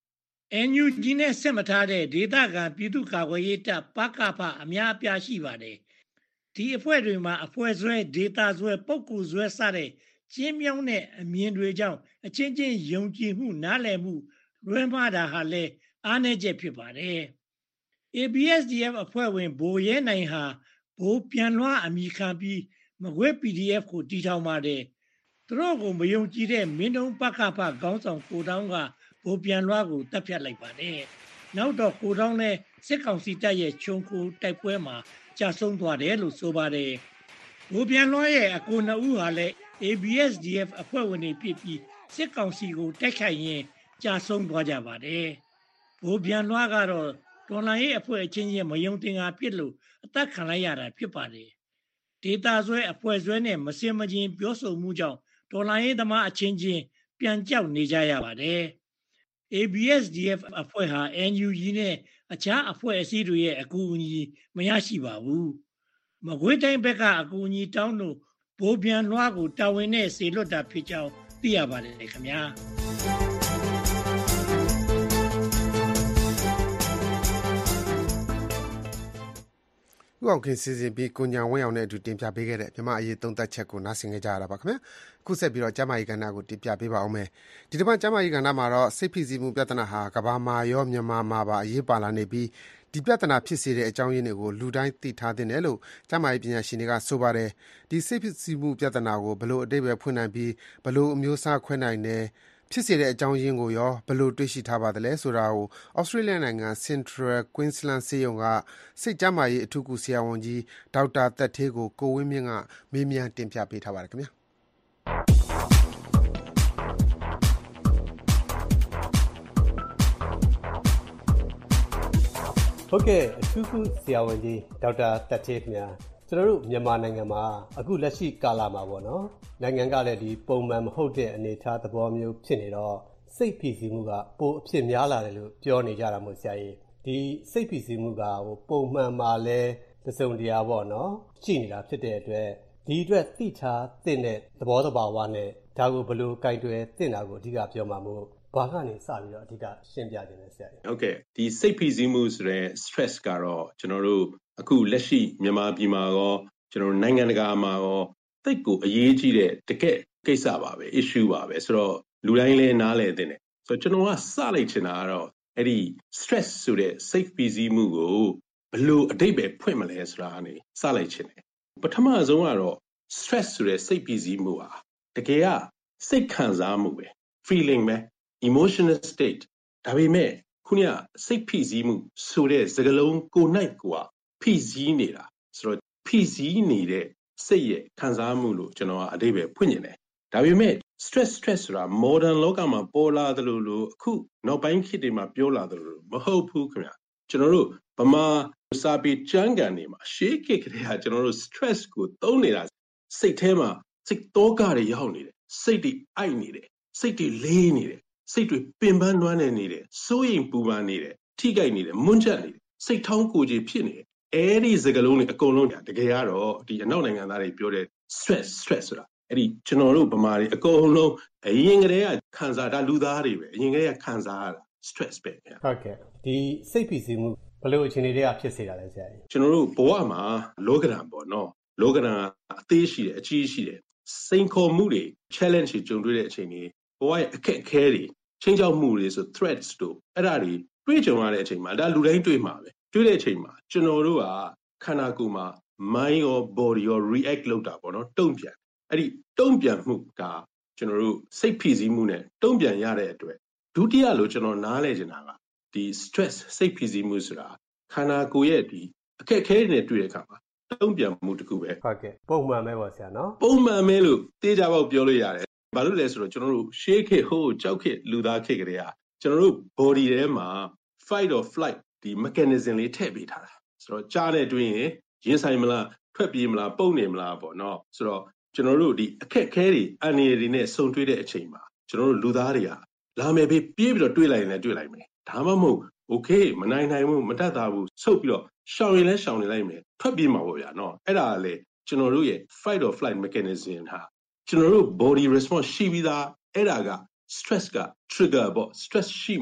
NUG နဲ့ဆက်မထားတဲ့ဒေသခံပြည်သူ့ကာကွယ်ရေးတပ်ပကဖအများအပြားရှိပါတယ်ဒီအဖွဲ့တွေမှာအဖွဲ့ဆွဲဒေတာဆွဲပုဂ္ဂိုလ်ဆွဲစတဲ့ကျင်းမြောင်းတဲ့အမြင်တွေကြောင့်အချင်းချင်းယုံကြည်မှုနားလည်မှုလွဲမှားတာဟာလည်းအားနည်းချက်ဖြစ်ပါတယ် ABSDF အဖွဲ့ဝင်ဘိုးရဲနိုင်ဟာဘိုးပြန်လွှားအမိခံပြီးမကွေး PDF ကိုတီထောင်ပါတယ်သူတို့ကိုမယုံကြည်တဲ့မင်းတုံးပကဖခေါင်းဆောင်ကိုတောင်းကဘိုးပြန်လွှားကိုတပ်ဖြတ်လိုက်ပါတယ်နောက်တော့ကိုတောင်းနဲ့စစ်ကောင်စီတပ်ရဲ့ခြုံခိုတိုက်ပွဲမှာကြာဆုံးသွားတယ်လို့ဆိုပါတယ်ဘိုးပြန်လွှားရဲ့အကိုနှစ်ဦးဟာလည်း ABSDF အဖွဲ့ဝင်တွေဖြစ်ပြီးစစ်ကောင်စီကိုတိုက်ခိုက်ရင်ကြာဆုံးသွားကြပါတယ်ဘိုးပြန်လွှားကတော့တော်လှန်ရေးအဖွဲ့အချင်းချင်းမယုံတင်တာဖြစ်လို့အသက်ခံလိုက်ရတာဖြစ်ပါတယ်ဒေတာဆွဲအဖွဲ့ဆွဲနဲ့မစင်မချင်းပြောဆိုမှုကြောင့်တော်လှန်ရေးသမားအချင်းချင်းပြန်ကြောက်နေကြရပါတယ် ABSDF အဖွဲ့ဟာ NUG နဲ့အခြားအဖွဲ့အစည်းတွေရဲ့အကူအညီမရရှိပါဘူးမကွေးတိုင်းဘက်ကအကူအညီတောင်းလို့ဘိုးပြန်လွှားကိုတာဝန်နဲ့စေလွတ်တာဖြစ်ကြောင်းသိရပါတယ်ခင်ဗျာဥအောင်ခင်စီစဉ်ပြီးကိုညာဝင်းအောင်နဲ့အတူတင်ပြပေးခဲ့တဲ့မြန်မာအရေးသုံးသပ်ချက်ကိုနားဆင်ကြရတာပါခင်ဗျာအခုဆက်ပြီးတော့ကျမကြီးကဏ္ဍကိုတင်ပြပေးပါအောင်မယ်ဒီတစ်ပတ်ကျမကြီးကဏ္ဍမှာတော့စိတ်ဖိစီးမှုပြဿနာဟာကမ္ဘာမှာရောမြန်မာမှာပါအရေးပါလာနေပြီးဒီပြဿနာဖြစ်စေတဲ့အကြောင်းရင်းတွေကိုလူတိုင်းသိထားသင့်တယ်လို့ကျမကြီးပညာရှင်တွေကဆိုပါတယ်ဒီစိတ်ဖိစီးမှုပြဿနာကိုဘယ်လိုအတိတ်ပဲဖွင့်နိုင်ပြီးဘယ်လိုအမျိုးအစားခွဲနိုင်တယ်ဖြစ်စေတဲ့အကြောင်းရင်းကိုရောဘယ်လိုတွေ့ရှိထားပါသလဲဆိုတာကိုဩစတြေးလျနိုင်ငံ Central Queensland ဆေးရုံကစိတ်ကျန်းမာရေးအထူးကုဆရာဝန်ကြီးဒေါက်တာသက်ထေးကိုကိုဝင်းမြင့်ကမေးမြန်းတင်ပြပေးထားပါတယ်ခင်ဗျာဟုတ်ကဲ့အထူးကုဆရာဝန်ကြီးဒေါက်တာသက်ထေးခင်ဗျာကျွန်တော်တို့မြန်မာနိုင်ငံမှာအခုလက်ရှိကာလမှာပေါ့နော်နိုင်ငံကလည်းဒီပုံမှန်မဟုတ်တဲ့အနေအထားသဘောမျိုးဖြစ်နေတော့စိတ်ဖိစီးမှုကပိုအဖြစ်များလာတယ်လို့ပြောနေကြတာမို့ဆရာကြီးဒီစိတ်ဖိစီးမှုကပုံမှန်မှာလဲသစုံတရားပေါ့နော်ရှိနေတာဖြစ်တဲ့အတွက်ဒီအတွက်သိထားသင့်တဲ့သဘောတဘာဝနဲ့ဒါကိုဘယ်လိုကြိုက်တွယ်သင့်တာကိုအဓိကပြောမှာမို့ဘာကနေစပြီးတော့အဓိကရှင်းပြခြင်းလဲဆရာကြီးဟုတ်ကဲ့ဒီစိတ်ဖိစီးမှုဆိုတဲ့ stress ကတော့ကျွန်တော်တို့အခုလက်ရှိမြန်မာပြည်မှာရောကျွန်တော်နိုင်ငံတကာမှာရောသိပ်ကိုအရေးကြီးတဲ့တကယ်ကိစ္စပါပဲ issue ပါပဲဆိုတော့လူတိုင်းလည်းနားလည်သင့်တယ်ဆိုတော့ကျွန်တော်ကစလိုက်ချင်တာကတော့အဲ့ဒီ stress ဆိုတဲ့စိတ်ဖိစီးမှုကိုဘယ်လိုအဓိပ္ပာယ်ဖွင့်မလဲဆိုတာကနေစလိုက်ချင်တယ်ပထမဆုံးကတော့ stress ဆိုတဲ့စိတ်ဖိစီးမှုဟာတကယ်ကစိတ်ခံစားမှုပဲ feeling ပဲ emotional state ဒါပေမဲ့ခုနကစိတ်ဖိစီးမှုဆိုတဲ့စကားလုံးကိုယ်၌ကိုယ်ဖိစီးနေတာဆိုတော့ဖိစီးနေတဲ့စိတ်ရဲ့ခံစားမှုလို့ကျွန်တော်ကအဓိပ္ပာယ်ဖွင့်နေတယ်ဒါပေမဲ့ stress ဆိုတာ modern လောကမှာပေါ်လာတယ်လို့အခုနောက်ပိုင်းခေတ်တွေမှာပြောလာတယ်လို့မဟုတ်ဘူးခင်ဗျကျွန်တော်တို့ဗမာစာပေကျမ်းဂန်တွေမှာရှေးခေတ်ကတည်းကကျွန်တော်တို့ stress ကိုသုံးနေတာစိတ်ထဲမှာစိတ်တောကတွေရောက်နေတယ်စိတ်တွေအိုက်နေတယ်စိတ်တွေလေးနေတယ်စိတ်တွေပင်ပန်းနွမ်းနေတယ်စိုးရိမ်ပူပန်နေတယ်ထိကြိုက်နေတယ်မွန်းချက်နေတယ်စိတ်ထောင်းကိုကြီးဖြစ်နေတယ်အဲ့ဒီစကားလုံးတွေအကုန်လုံးတကယ်ကတော့ဒီအနောက်နိုင်ငံသားတွေပြောတဲ့ stress ဆိုတာအဲ့ဒီကျွန်တော်တို့ဗမာတွေအကုန်လုံးအရင်ကတည်းကခံစားတာလူသားတွေပဲအရင်ကတည်းကခံစားရတာ stress ပဲဟုတ်ကဲ့ဒီစိတ်ဖိစီးမှုဘယ်လိုအခြေအနေတွေကဖြစ်စေတာလဲဆရာကြီးကျွန်တော်တို့ဘဝမှာလောကဓာတ်ပေါ့နော်လောကဓာတ်အသေးရှိတယ်အကြီးရှိတယ်စိန်ခေါ်မှုတွေ challenge တွေကြုံတွေ့တဲ့အချိန်တွေဘဝရဲ့အခက်အခဲတွေချင်းချောက်မှုတွေဆို threats တို့အဲ့ဒါတွေတွေ့ကြုံရတဲ့အချိန်မှာဒါလူတိုင်းတွေ့မှာပဲတွေ့တဲ့အချိန်မှာကျွန်တော်တို့ကခန္ဓာကိုယ်မှာ mind or body or react လုပ်တာပေါ့နော်တုံ့ပြန်အဲ့ဒီတုံ့ပြန်မှုကကျွန်တော်တို့စိတ်ဖိစီးမှုနဲ့တုံ့ပြန်ရတဲ့အတွက်ဒုတိယလို့ကျွန်တော်နားလဲချင်တာကဒီ stress စိတ်ဖိစီးမှုဆိုတာခန္ဓာကိုယ်ရဲ့ဒီအခက်အခဲတွေနဲ့တွေ့တဲ့အခါမှာတုံ့ပြန်မှုတစ်ခုပဲဟုတ်ကဲ့ပုံမှန်ပဲပေါ့ဆရာနော်ပုံမှန်ပဲလို့တေးကြပေါက်ပြောလို့ရတယ်ဘာလို့လဲဆိုတော့ကျွန်တော်တို့ရှေးခေတ်ဟိုးကြောက်ခေတ်လူသားခေတ်ကလေးကကျွန်တော်တို့ body ထဲမှာ fight or flight ဒီ mechanism လေးထည့်ပေးထားတာဆိုတော့ကြားတဲ့တွင်ရင်ဆိုင်မလားထွက်ပြေးမလားပုတ်နေမလားပေါ့နော်ဆိုတော့ကျွန်တော်တို့ဒီအခက်ခဲတွေအန္တရာယ်တွေနဲ့ဆုံတွေ့တဲ့အချိန်မှာကျွန်တော်တို့လူသားတွေကလာမယ်ပြေးပြီးတော့တွေ့လိုက်ရင်လည်းတွေ့လိုက်မယ်ဒါမှမဟုတ် okay မနိုင်ဘူးမတတ်တာဘူးဆုတ်ပြီးတော့ရှောင်ရင်လည်းရှောင်နေလိုက်မယ်ထွက်ပြေးမှာပေါ့ဗျာနော်အဲ့ဒါကလေကျွန်တော်တို့ရဲ့ fight or flight mechanism ဟာကျွန်တော်တို့ body response ရှိပြီးသားအဲ့ဒါက stress က trigger ပေါ့ stress ရှိမှခ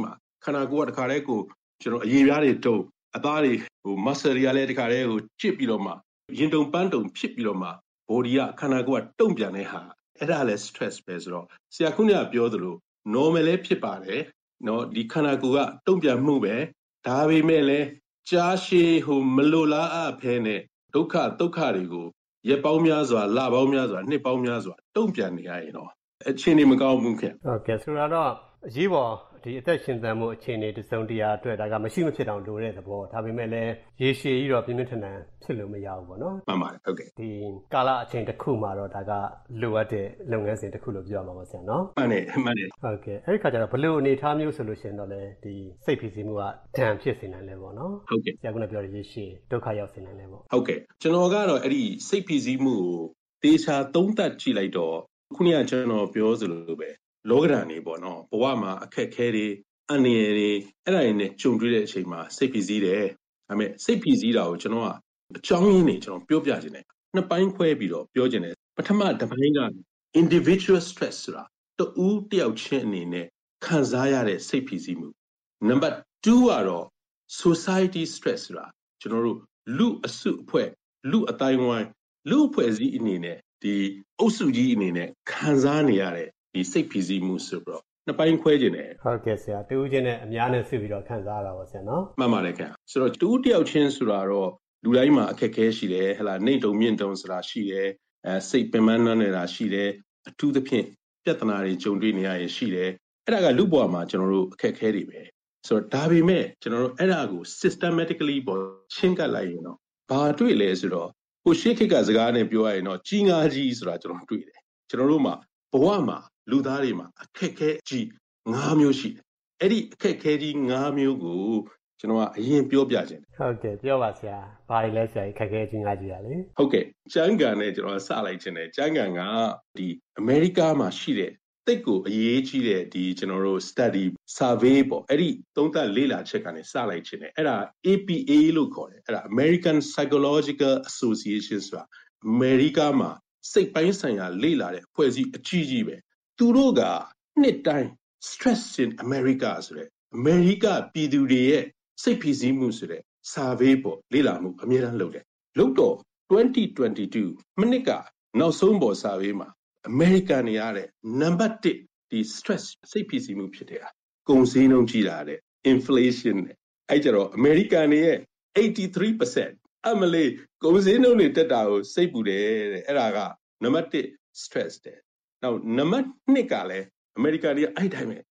ခန္ဓာကိုယ်ကတခါတည်းကိုကျွန်တော်အရေပြားတွေတုံအသားတွေmuscle တွေကလည်းတခါတည်းကိုကျစ်ပြီးတော့မှရင်တုံပန်းတုံဖြစ်ပြီးတော့မှ body ကခန္ဓာကိုယ်ကတုံ့ပြန်တဲ့ဟာအဲ့ဒါလည်း stress ပဲဆိုတော့ဆရာခုနကပြောသလို normal လည်းဖြစ်ပါတယ်နော်ဒီခန္ဓာကိုယ်ကတုံ့ပြန်မှုပဲဒါပေမဲ့လည်းကြားရှည်မလိုလားအပ်ဖဲနဲ့ဒုက္ခတွေကိုရက်ပေါင်းများစွာလပေါင်းများစွာနှစ်ပေါင်းများစွာတုံ့ပြန်နေရရင်တော့အခြေအနေမကောင်းဘူးခင်ဟုတ်ကဲ့ဆိုတော့အရေးပေါ်ဒီအသက်ရှင်သန်မှုအခြေအနေတစုံတရာအတွက်ဒါကမရှိမဖြစ်အောင်လိုတဲ့သဘောဒါပေမဲ့လည်းရေရှည်ကြီးတော့ပြင်းပြင်းထန်ထန်ဖြစ်လို့မရဘူးပေါ့နော်မှန်ပါတယ်ဟုတ်ကဲ့ဒီကာလအချိန်တစ်ခုမှာတော့ဒါကလိုအပ်တဲ့လုပ်ငန်းစဉ်တစ်ခုလို့ပြောရမှာပါဆရာနော်မှန်တယ်ဟုတ်ကဲ့အဲ့ဒီခါကျတော့ဘလို့အနေထားမျိုးဆိုလို့ရှိရင်တော့လေဒီစိတ်ဖိစီးမှုကဒဏ်ဖြစ်စေနိုင်လဲပေါ့နော်ဟုတ်ကဲ့ဆရာကလည်းပြောရရေရှည်ဒုက္ခရောက်စေနိုင်လဲပေါ့ဟုတ်ကဲ့ကျွန်တော်ကတော့အဲ့ဒီစိတ်ဖိစီးမှုကိုတေချာသုံးသပ်ကြည့်လိုက်တော့ခုနကကျွန်တော်ပြောသလိုပဲလောကဓာတ်နေပေါ့နော်ဘဝမှာအခက်ခဲတွေအန္တရာယ်တွေအဲ့ဒါတွေနဲ့ကြုံတွေ့တဲ့အချိန်မှာစိတ်ဖိစီးတယ်ဒါပေမဲ့စိတ်ဖိစီးတာကိုကျွန်တော်ကအကြောင်းရင်းတွေကျွန်တော်ပြောပြခြင်းတယ်နှစ်ပိုင်းခွဲပြီးတော့ပြောခြင်းတယ်ပထမတစ်ပိုင်းက individual stress ဆိုတာတူတယောက်ချင်းအနေနဲ့ခံစားရတဲ့စိတ်ဖိစီးမှုနံပါတ်2ကတော့ society stress ဆိုတာကျွန်တော်တို့လူအစုအဖွဲ့လူအတိုင်းဝိုင်းလူအဖွဲ့အစည်းအနေနဲ့ဒီအုပ်စုကြီးအနေနဲ့ခံစားနေရတဲ့ဒီစိတ်ဖိစီးမှုဆိုတော့နှစ်ပိုင်းခွဲခြင်းတယ်ဟုတ်ကဲ့ဆရာတူးချင်းနဲ့အများနဲ့စုပြီးတော့ခံစားရတာပါဆရာနော်မှန်ပါတယ်ခင်ဗျဆိုတော့တူးတယောက်ချင်းဆိုတာတော့လူတိုင်းမှာအခက်အခဲရှိတယ်ဟလာနှိမ့်တုံမြင့်တုံဆိုတာရှိတယ်စိတ်ပင်ပန်းနေတာရှိတယ်အထူးသဖြင့်ပြဿနာတွေကြုံတွေ့နေရရင်ရှိတယ်အဲ့ဒါကလူ့ဘဝမှာကျွန်တော်တို့အခက်အခဲတွေပဲဆိုတော့ဒါပေမဲ့ကျွန်တော်တို့အဲ့ဒါကို systematically ပေါ်ချင်းကပ်လိုက်ရင်တော့ဘာတွေ့လဲဆိုတော့ကိုရှေ့ခေတ်ကစကားနဲ့ပြောရရင်တော့ကြီးငါကြီးဆိုတာကျွန်တော်တွေ့တယ်ကျွန်တော်တို့မှာဘဝမှာလူသားတွေမှာအခက်ခဲကြီး5မျိုးရှိတယ်အဲ့ဒီအခက်ခဲကြီး5မျိုးကိုကျွန်တော်ကအရင်ပြောပြခြင်းဟုတ်ကဲ့ပြောပါဆရာဘာလဲဆရာအခက်ခဲကြီး5ကြီးရလေဟုတ်ကဲ့ကျန်းကန်နဲ့ကျွန်တော်စလိုက်ခြင်းတယ်ကျန်းကန်ကဒီအမေရိကမှာရှိတဲ့တိတ်ကိုအရေးကြီးတဲ့ဒီကျွန်တော်တို့ study survey ပေါ့အဲ့ဒီသုံးသပ်လေ့လာချက်ကနေစလိုက်ခြင်းတယ်အဲ့ဒါ APA လို့ခေါ်တယ်အဲ့ဒါ American Psychological Association ဆိုတာအမေရိကမှာစိတ်ပိုင်းဆိုင်ရာလေ့လာတဲ့အဖွဲ့အစည်းအကြီးကြီးပဲသူတို့ကနှစ်တိုင်း stress in America ဆိုတဲ့အမေရိကပြည်သူတွေရဲ့စိတ်ဖိစီးမှုဆိုတဲ့ survey ပေါ့လေ့လာမှုအများအားလုပ်တယ်လုပ်တော့2022မိနစ်ကနောက်ဆုံးပေါ် survey မှာအမေရိကန်တွေရတဲ့ number 1ဒီ stress စိတ်ဖိစီးမှုဖြစ်တဲ့ကုန်စည်နှုန်းကြီးတာတဲ့ inflation နဲ့အဲ့ကြတော့အမေရိကန်တွေရဲ့ 83% အမလေးကုန်စည်နှုန်းတွေတက်တာကိုစိတ်ပူတယ်တဲ့အဲ့ဒါက number 1 stress တဲ့နောက်နံပါတ်2ကလည်းအမေရိကန်တွေအဲ့တိုင်းပဲ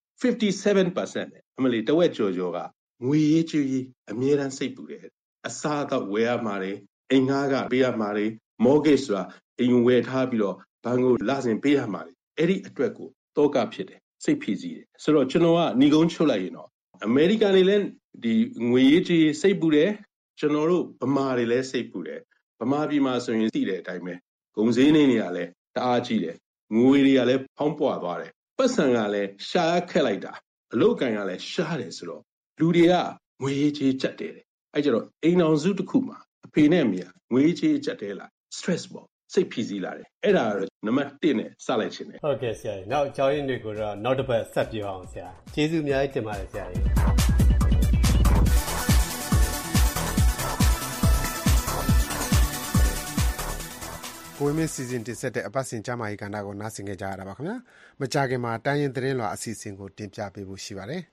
57%နဲ့အမလေးတဝက်ကျော်ကငွေရေးကြေးရေးအမြဲတမ်းစိတ်ပူတယ်အစားအသောက်ဝယ်ရမှာတွေအိမ်ငှားကပေးရမှာတွေ mortgage ဆိုတာအိမ်ဝယ်ထားပြီးတော့ဘဏ်ကိုလစဉ်ပေးရမှာတွေအဲ့ဒီအတွက်ကိုတောကဖြစ်တယ်စိတ်ဖိစီးတယ်ဆိုတော့ကျွန်တော်ကညီကုန်းချုပ်လိုက်ရင်တော့အမေရိကန်တွေလည်းဒီငွေရေးကြေးရေးစိတ်ပူတယ်ကျွန်တော်တို့ဗမာတွေလည်းစိတ်ပူတယ်ဗမာပြည်မှာဆိုရင်သိတဲ့အတိုင်းပဲကုန်စည်နေတွေကလည်းတအားကြီးတယ်ငွေတွေကလည်းဖောင်းပွားသွားတယ်ပတ်စံကလည်းရှားခက်လိုက်တာအလုတ်ကန်ကလည်းရှားတယ်ဆိုတော့လူတွေကငွေရေးကြေးကြက်တယ်အဲ့ကြတော့အိမ်အောင်စုတစ်ခုမှာအဖေနဲ့အမေကငွေရေးကြေးကြက်တယ်လား stress ပေါ့စိတ်ဖိစီးလာတယ်အဲ့ဒါကတော့နံပါတ်1နဲ့စလိုက်ခြင်းတယ်ဟုတ်ကဲ့ဆရာကြီးနောက်အကြောင်းရင်းတွေကိုတော့နောက်တစ်ပတ်ဆက်ပြောအောင်ဆရာကျေးဇူးအများကြီးတင်ပါတယ်ဆရာကြီးကိုဝင်းမင်းစီစဉ်တင်ဆက်တဲ့အပတ်စဉ်ကျမ်းမာရေးကဏ္ဍကိုနားဆင်ကြရတာပါခင်ဗျာမကြခင်မှာတိုင်းရင်သတင်းလွှာအစီအစဉ်ကိုတင်ပြပေးဖို့ရှိပါတယ်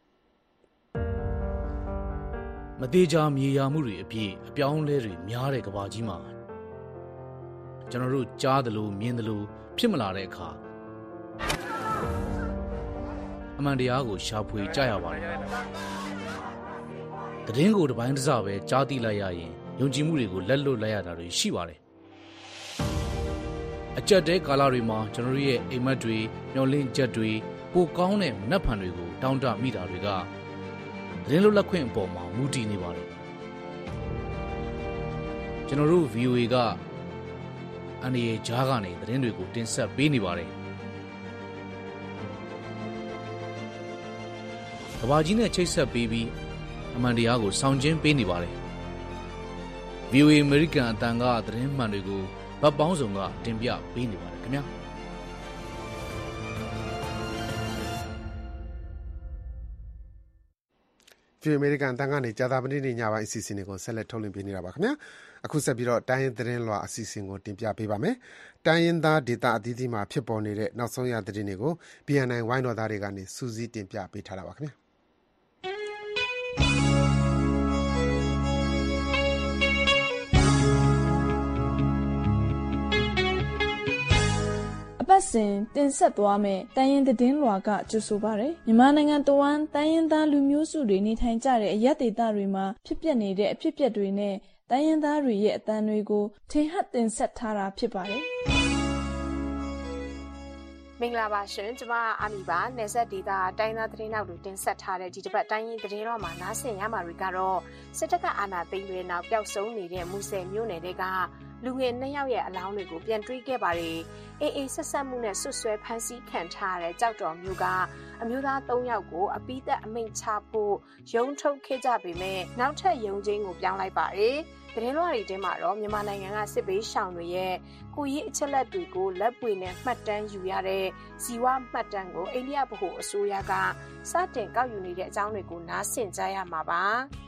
မသေးချာမြေယာမှုတွေအပြည့်အပြောင်းလဲတွေများတဲ့ကမ္ဘာကြီးမှာကျွန်တော်တို့ကြားသလိုမြင်သလိုဖြစ်မလာတဲ့အခါအမှန်တရားကိုရှာဖွေကြရပါတယ်သတင်းကိုတစ်ပိုင်းတစ်စပဲကြားသိလိုက်ရရင်ယုံကြည်မှုတွေကိုလက်လွတ်လိုက်ရတာတွေရှိပါတယ်အကြက်တဲကာလတွေမှာကျွန်တော်တို့ရဲ့အိမ်မက်တွေမျောလင့်ချက်တွေပိုကောင်းတဲ့မနှက်ဖန်တွေကိုတောင်းတမိတာတွေကသတင်းလွတ်လပ်ခွင့်အပေါ်မှာမူတည်နေပါတယ်ကျွန်တော်တို့ VOA ကအန်ဒီရဲ့ဂျားကနေသတင်းတွေကိုတင်ဆက်ပေးနေပါတယ်ကဘာကြီးနဲ့ချိတ်ဆက်ပေးပြီးအမှန်တရားကိုဆောင်ကျဉ်ပေးနေပါတယ် VOA American အတန်ကသတင်းမှန်တွေကိုဗတ်ပေါင်းစုံကတင်ပြပေးနေပါတယ်ခင်ဗျာ VOA အမေရိကန်အသံကနေကြာသပတေးနေ့ညပိုင်းအစီအစဉ်တွေကိုဆက်လက်ထုတ်လွှင့်ပေးနေတာပါခင်ဗျာအခုဆက်ပြီးတော့တိုင်းရင်းသတင်းလွှာအစီအစဉ်ကိုတင်ပြပေးပါမယ်တိုင်းရင်းသားဒေသအသီးသီးမှာဖြစ်ပေါ်နေတဲ့နောက်ဆုံးရသတင်းတွေကို BNI ဝိုင်းတော်သားတွေကနေစူးစီးတင်ပြပေးထားတာပါခင်ဗျာအပတ်စဉ်တင်ဆက်သွားမယ်တိုင်းရင်းသတင်းလွှာကကြိုဆိုပါရယ်မြန်မာနိုင်ငံတဝန်းတိုင်းရင်းသားလူမျိုးစုတွေနေထိုင်ကြတဲ့အရပ်ဒေသတွေမှာဖြစ်ပျက်နေတဲ့အဖြစ်အပျက်တွေနဲ့တိုင်းရင်းသားတွေရဲ့အသံတွေကိုထင်ဟပ်တင်ဆက်ထားတာဖြစ်ပါတယ်မင်္ဂလာပါရှင်ကျမအာမီပါနယ်ဆက်ဒေတာတိုင်းသားသတင်းနောက်တွေတင်ဆက်ထားတဲ့ဒီတစ်ပတ်တိုင်းရင်းသတင်းတော်မှာနားဆင်ရမှာတွေကတော့စစ်တပ်ကအာဏာသိမ်းပြီးနောက်ပျောက်ဆုံးနေတဲ့မူဆယ်မြို့နယ်တွေကလူငယ်2ယောက်ရဲ့အလောင်းတွေကိုပြန်တွေ့ခဲ့ပါတယ်အေးဆက်ဆက်မှုနဲ့ဆွဆွဲဖမ်းဆီးခံထားတဲ့ကြောက်တော်မျိုးကအမျိုးသား3ယောက်ကိုအပိသက်အမိန့်ချဖို့ရုံးထုတ်ခဲ့ကြပေမဲ့နောက်ထပ်ရုံးချင်းကိုပြောင်းလိုက်ပါတယ်သတင်းလွှာတွေထဲမှာတော့မြန်မာနိုင်ငံကစစ်ဘေးရှောင်တွေရဲ့ကိုရေးအချက်လက်တွေကိုလက်ပွေနဲ့မှတ်တမ်းယူရတဲ့ဇီဝမှတ်တမ်းကိုအိန္ဒိယဗဟိုအစိုးရကစတင်ကောက်ယူနေတဲ့အကြောင်းတွေကိုနားဆင်ကြရမှာပါ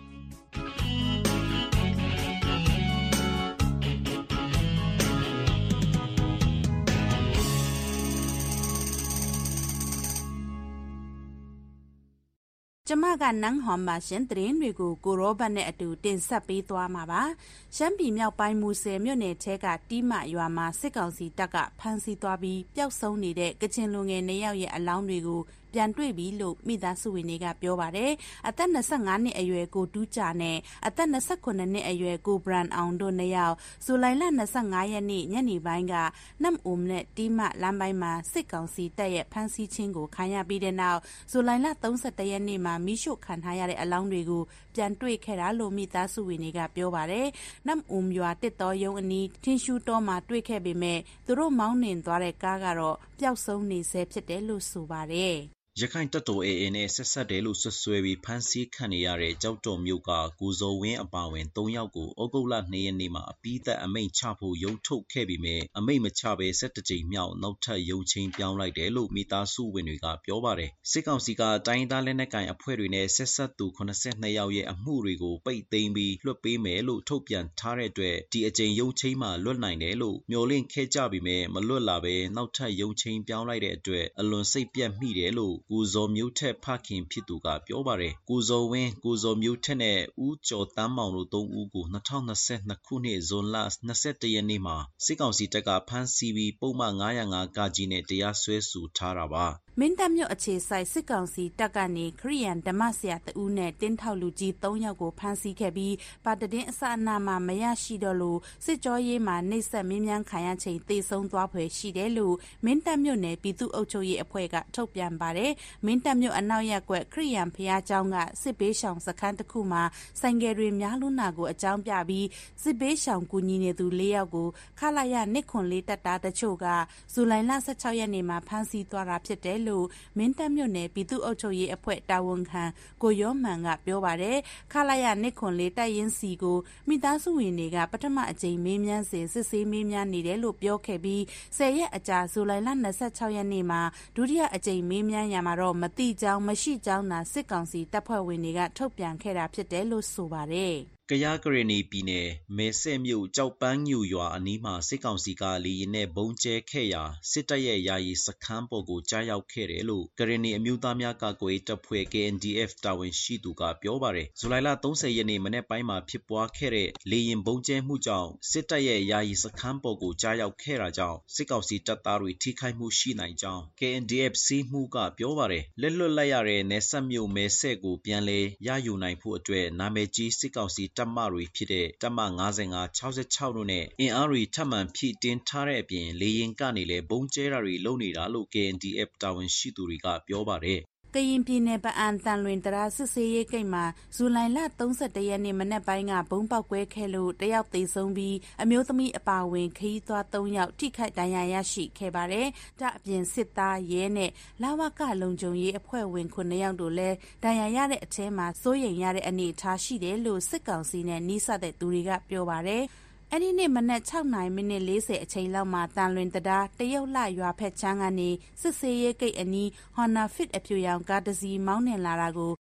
ကျမကနန်းဟွန်ပါရှင်သတင်းတွေကိုကိုရောဘတ်နဲ့အတူတင်ဆက်ပေးသွားမှာပါရှမ်းပြည်မြောက်ပိုင်းမူဆယ်မြို့နယ်ထဲကတီးမရွာမှာစစ်ကောင်စီတပ်ကဖမ်းဆီးသွားပြီးပျောက်ဆုံးနေတဲ့ကချင်လူငယ်2ယောက်ရဲ့အလောင်းတွေကိုပြန်တွေ့ပြီလို့မိသားစုဝင်တွေကပြောပါတယ်အသက်25နှစ်အရွယ်ကိုတူးကြနဲ့အသက်29နှစ်အရွယ်ကိုဘရန်အောင်တို့2ယောက်ဇူလိုင်လ25ရက်နေ့ညနေပိုင်းကနမ်အုံနဲ့တီးမလမ်းပိုင်းမှာစစ်ကောင်စီတပ်ရဲ့ဖမ်းဆီးခြင်းကိုခံရပြီးတဲ့နောက်ဇူလိုင်လ31ရက်နေ့မှာမိရှုခံထားရတဲ့အလောင်းတွေကိုပြန်တွေ့ခဲ့တာလို့မိသားစုဝင်တွေကပြောပါတယ်နမ်အုံရွာတစ်တော်ရုံအနီးထင်းရှူတော်မှာတွေ့ခဲ့ပေမဲ့သူတို့မောင်းနှင်သွားတဲ့ကားကတော့ပျောက်ဆုံးနေဆဲဖြစ်တယ်လို့ဆိုပါတယ်ရခိုင်တပ်တော် AA နဲ့ဆက်ဆက်တယ်လို့ဆွဆွဲပြီးဖမ်းဆီးခံနေရတဲ့ကြောက်တော်မြို့ကကိုဇော်ဝင်းအပါဝင်3ယောက်ကိုဩဂုတ်လ2ရက်နေ့မှာအပိသက်အမိန့်ချဖို့ရုံးထုတ်ခဲ့ပြီးမြဲအမိန့်မချဘဲ17ကြိမ်မြောက်နောက်ထပ်ရုံးချင်းပြောင်းလိုက်တယ်လို့မိသားစုဝင်တွေကပြောပါတယ်စစ်ကောင်စီကတိုင်းသားလက်နက်ကိုင်အဖွဲ့တွေနဲ့ဆက်ဆက်သူ82ယောက်ရဲ့အမှုတွေကိုပိတ်သိမ်းပြီးလွှတ်ပေးမယ်လို့ထုတ်ပြန်ထားတဲ့အတွက်ဒီအကြိမ်ရုံးချင်းမှာလွတ်နိုင်တယ်လို့မျှော်လင့်ခဲ့ကြပြီးမြဲမလွတ်လာဘဲနောက်ထပ်ရုံးချင်းပြောင်းလိုက်တဲ့အတွက်အလွန်စိတ်ပြတ်မိတယ်လို့ကိုဇော်မျိုးထက်ဖခင်ဖြစ်သူကပြောပါတယ်ကိုဇော်ဝင်းကိုဇော်မျိုးထက်နဲ့ဦးကျော်တန်းမောင်တို့3ဦးကို2022ခုနှစ်ဇွန်လ21ရက်နေ့မှာစစ်ကောင်စီတပ်ကဖမ်းဆီးပြီးပုံမှန်905ကကြီးနဲ့တရားစွဲဆိုထားတာပါမင်းတပ်မြို့အခြေဆိုင်စစ်ကောင်စီတပ်ကနေခရီးယန်ဓမ္မဆရာတဦးနဲ့တင်းထောက်လူကြီး3ယောက်ကိုဖမ်းဆီးခဲ့ပြီးပါတတင်းအစအနာမှာမရရှိတော့လို့စစ်ကြောရေးမှာနှိပ်စက်မင်းမြန်းခံရချိန်သေဆုံးသွားဖွယ်ရှိတယ်လို့မင်းတပ်မြို့နယ်ပြည်သူ့အုပ်ချုပ်ရေးအဖွဲ့ကထုတ်ပြန်ပါတယ်မင်းတပ်မြို့အနောက်ရပ်ကွက်ခရီးယန်ဖျားကျောင်းကစစ်ဘေးရှောင်စခန်းတစ်ခုမှာဆိုင်ကယ်တွေများလွန်းတာကိုအကြောင်းပြပြီးစစ်ဘေးရှောင်ကူညီနေသူ4ယောက်ကိုခလာရနစ်ခွန်လေးတပ်သားတချို့ကဇူလိုင်လ16ရက်နေ့မှာဖမ်းဆီးသွားတာဖြစ်တယ်လို့မင်းတပ်မြို့နယ်ပြည်သူ့အုပ်ချုပ်ရေးအဖွဲ့တာဝန်ခံကိုရောမှန်ကပြောပါတယ်ခလာရနစ်ခွန်လေးတပ်ရင်းစီကိုမိသားစုဝင်တွေကပထမအကြိမ်မေးမြန်းစဉ်စစ်ဆေးမေးမြန်းနေတယ်လို့ပြောခဲ့ပြီး10ရက်အကြာဇူလိုင်လ26ရက်နေ့မှာဒုတိယအကြိမ်မေးမြန်းရမှာတော့မတိကြောင်းမရှိကြောင်းသာစစ်ကောင်စီတပ်ဖွဲ့ဝင်တွေကထုတ်ပြန်ခဲ့တာဖြစ်တယ်လို့ဆိုပါတယ်ကယားကရင်နီပြည်နယ်မဲဆဲမြို့ကြောက်ပန်းညူရွာအနီးမှာစစ်ကောင်စီကလေရင်နဲ့ဘုံကျဲခဲ့ရာစစ်တပ်ရဲ့ယာယီစခန်းပေါ်ကိုကြားရောက်ခဲ့တယ်လို့ကရင်နီအမျိုးသားများကာကွယ်တပ်ဖွဲ့ KNDF တာဝန်ရှိသူကပြောပါတယ်ဇူလိုင်လ30ရက်နေ့မနေ့ပိုင်းမှာဖြစ်ပွားခဲ့တဲ့လေရင်ဘုံကျဲမှုကြောင့်စစ်တပ်ရဲ့ယာယီစခန်းပေါ်ကိုကြားရောက်ခဲ့တာကြောင့်စစ်ကောင်စီတပ်သားတွေထိခိုက်မှုရှိနိုင်ကြောင်း KNDF စီးမှုကပြောပါတယ်လက်လွတ်လိုက်ရတဲ့နယ်စပ်မြို့မဲဆဲကိုပြန်လဲရယူနိုင်ဖို့အတွက်နာမည်ကြီးစစ်ကောင်စီတပ်မတွေဖြစ်တဲ့တပ်မ55 66တို့နဲ့အင်အားတွေထပ်မံဖြည့်တင်းထားတဲ့အပြင်လေရင်ကနေလည်းဘုံကျဲတာတွေလုပ်နေတာလို့ KNDF တာဝန်ရှိသူတွေကပြောပါတယ်ကရင်ပြည်နယ်ပအံတန်လွင်တရာစစ်စေးရေးဂိတ်မှာဇူလိုင်လ31ရက်နေ့မနက်ပိုင်းကဘုံပေါက်ကွဲခဲ့လို့တယောက်သေဆုံးပြီးအမျိုးသမီးအပါအဝင်ခရီးသွား3ယောက်ထိခိုက်ဒဏ်ရာရရှိခဲ့ပါတယ်။ဒါအပြင်စစ်သားရဲနဲ့လဝကလုံခြုံရေးအဖွဲ့ဝင်9ယောက်တို့လည်းဒဏ်ရာရတဲ့အထဲမှာစိုးရိမ်ရတဲ့အနေအထားရှိတယ်လို့စစ်ကောင်စီနဲ့နှိစတဲ့သူတွေကပြောပါတယ်။အဲ့ဒီနေ့မနက်6:40အချိန်လောက်မှာတန်လွင်တရာတရုတ်လရွာဖက်ချမ်းကနေစစ်စေးရေးဂိတ်အနီး Honda Fit အဖြူရောင်ကားတစ်စီးမောင်းနှင်လာတာကို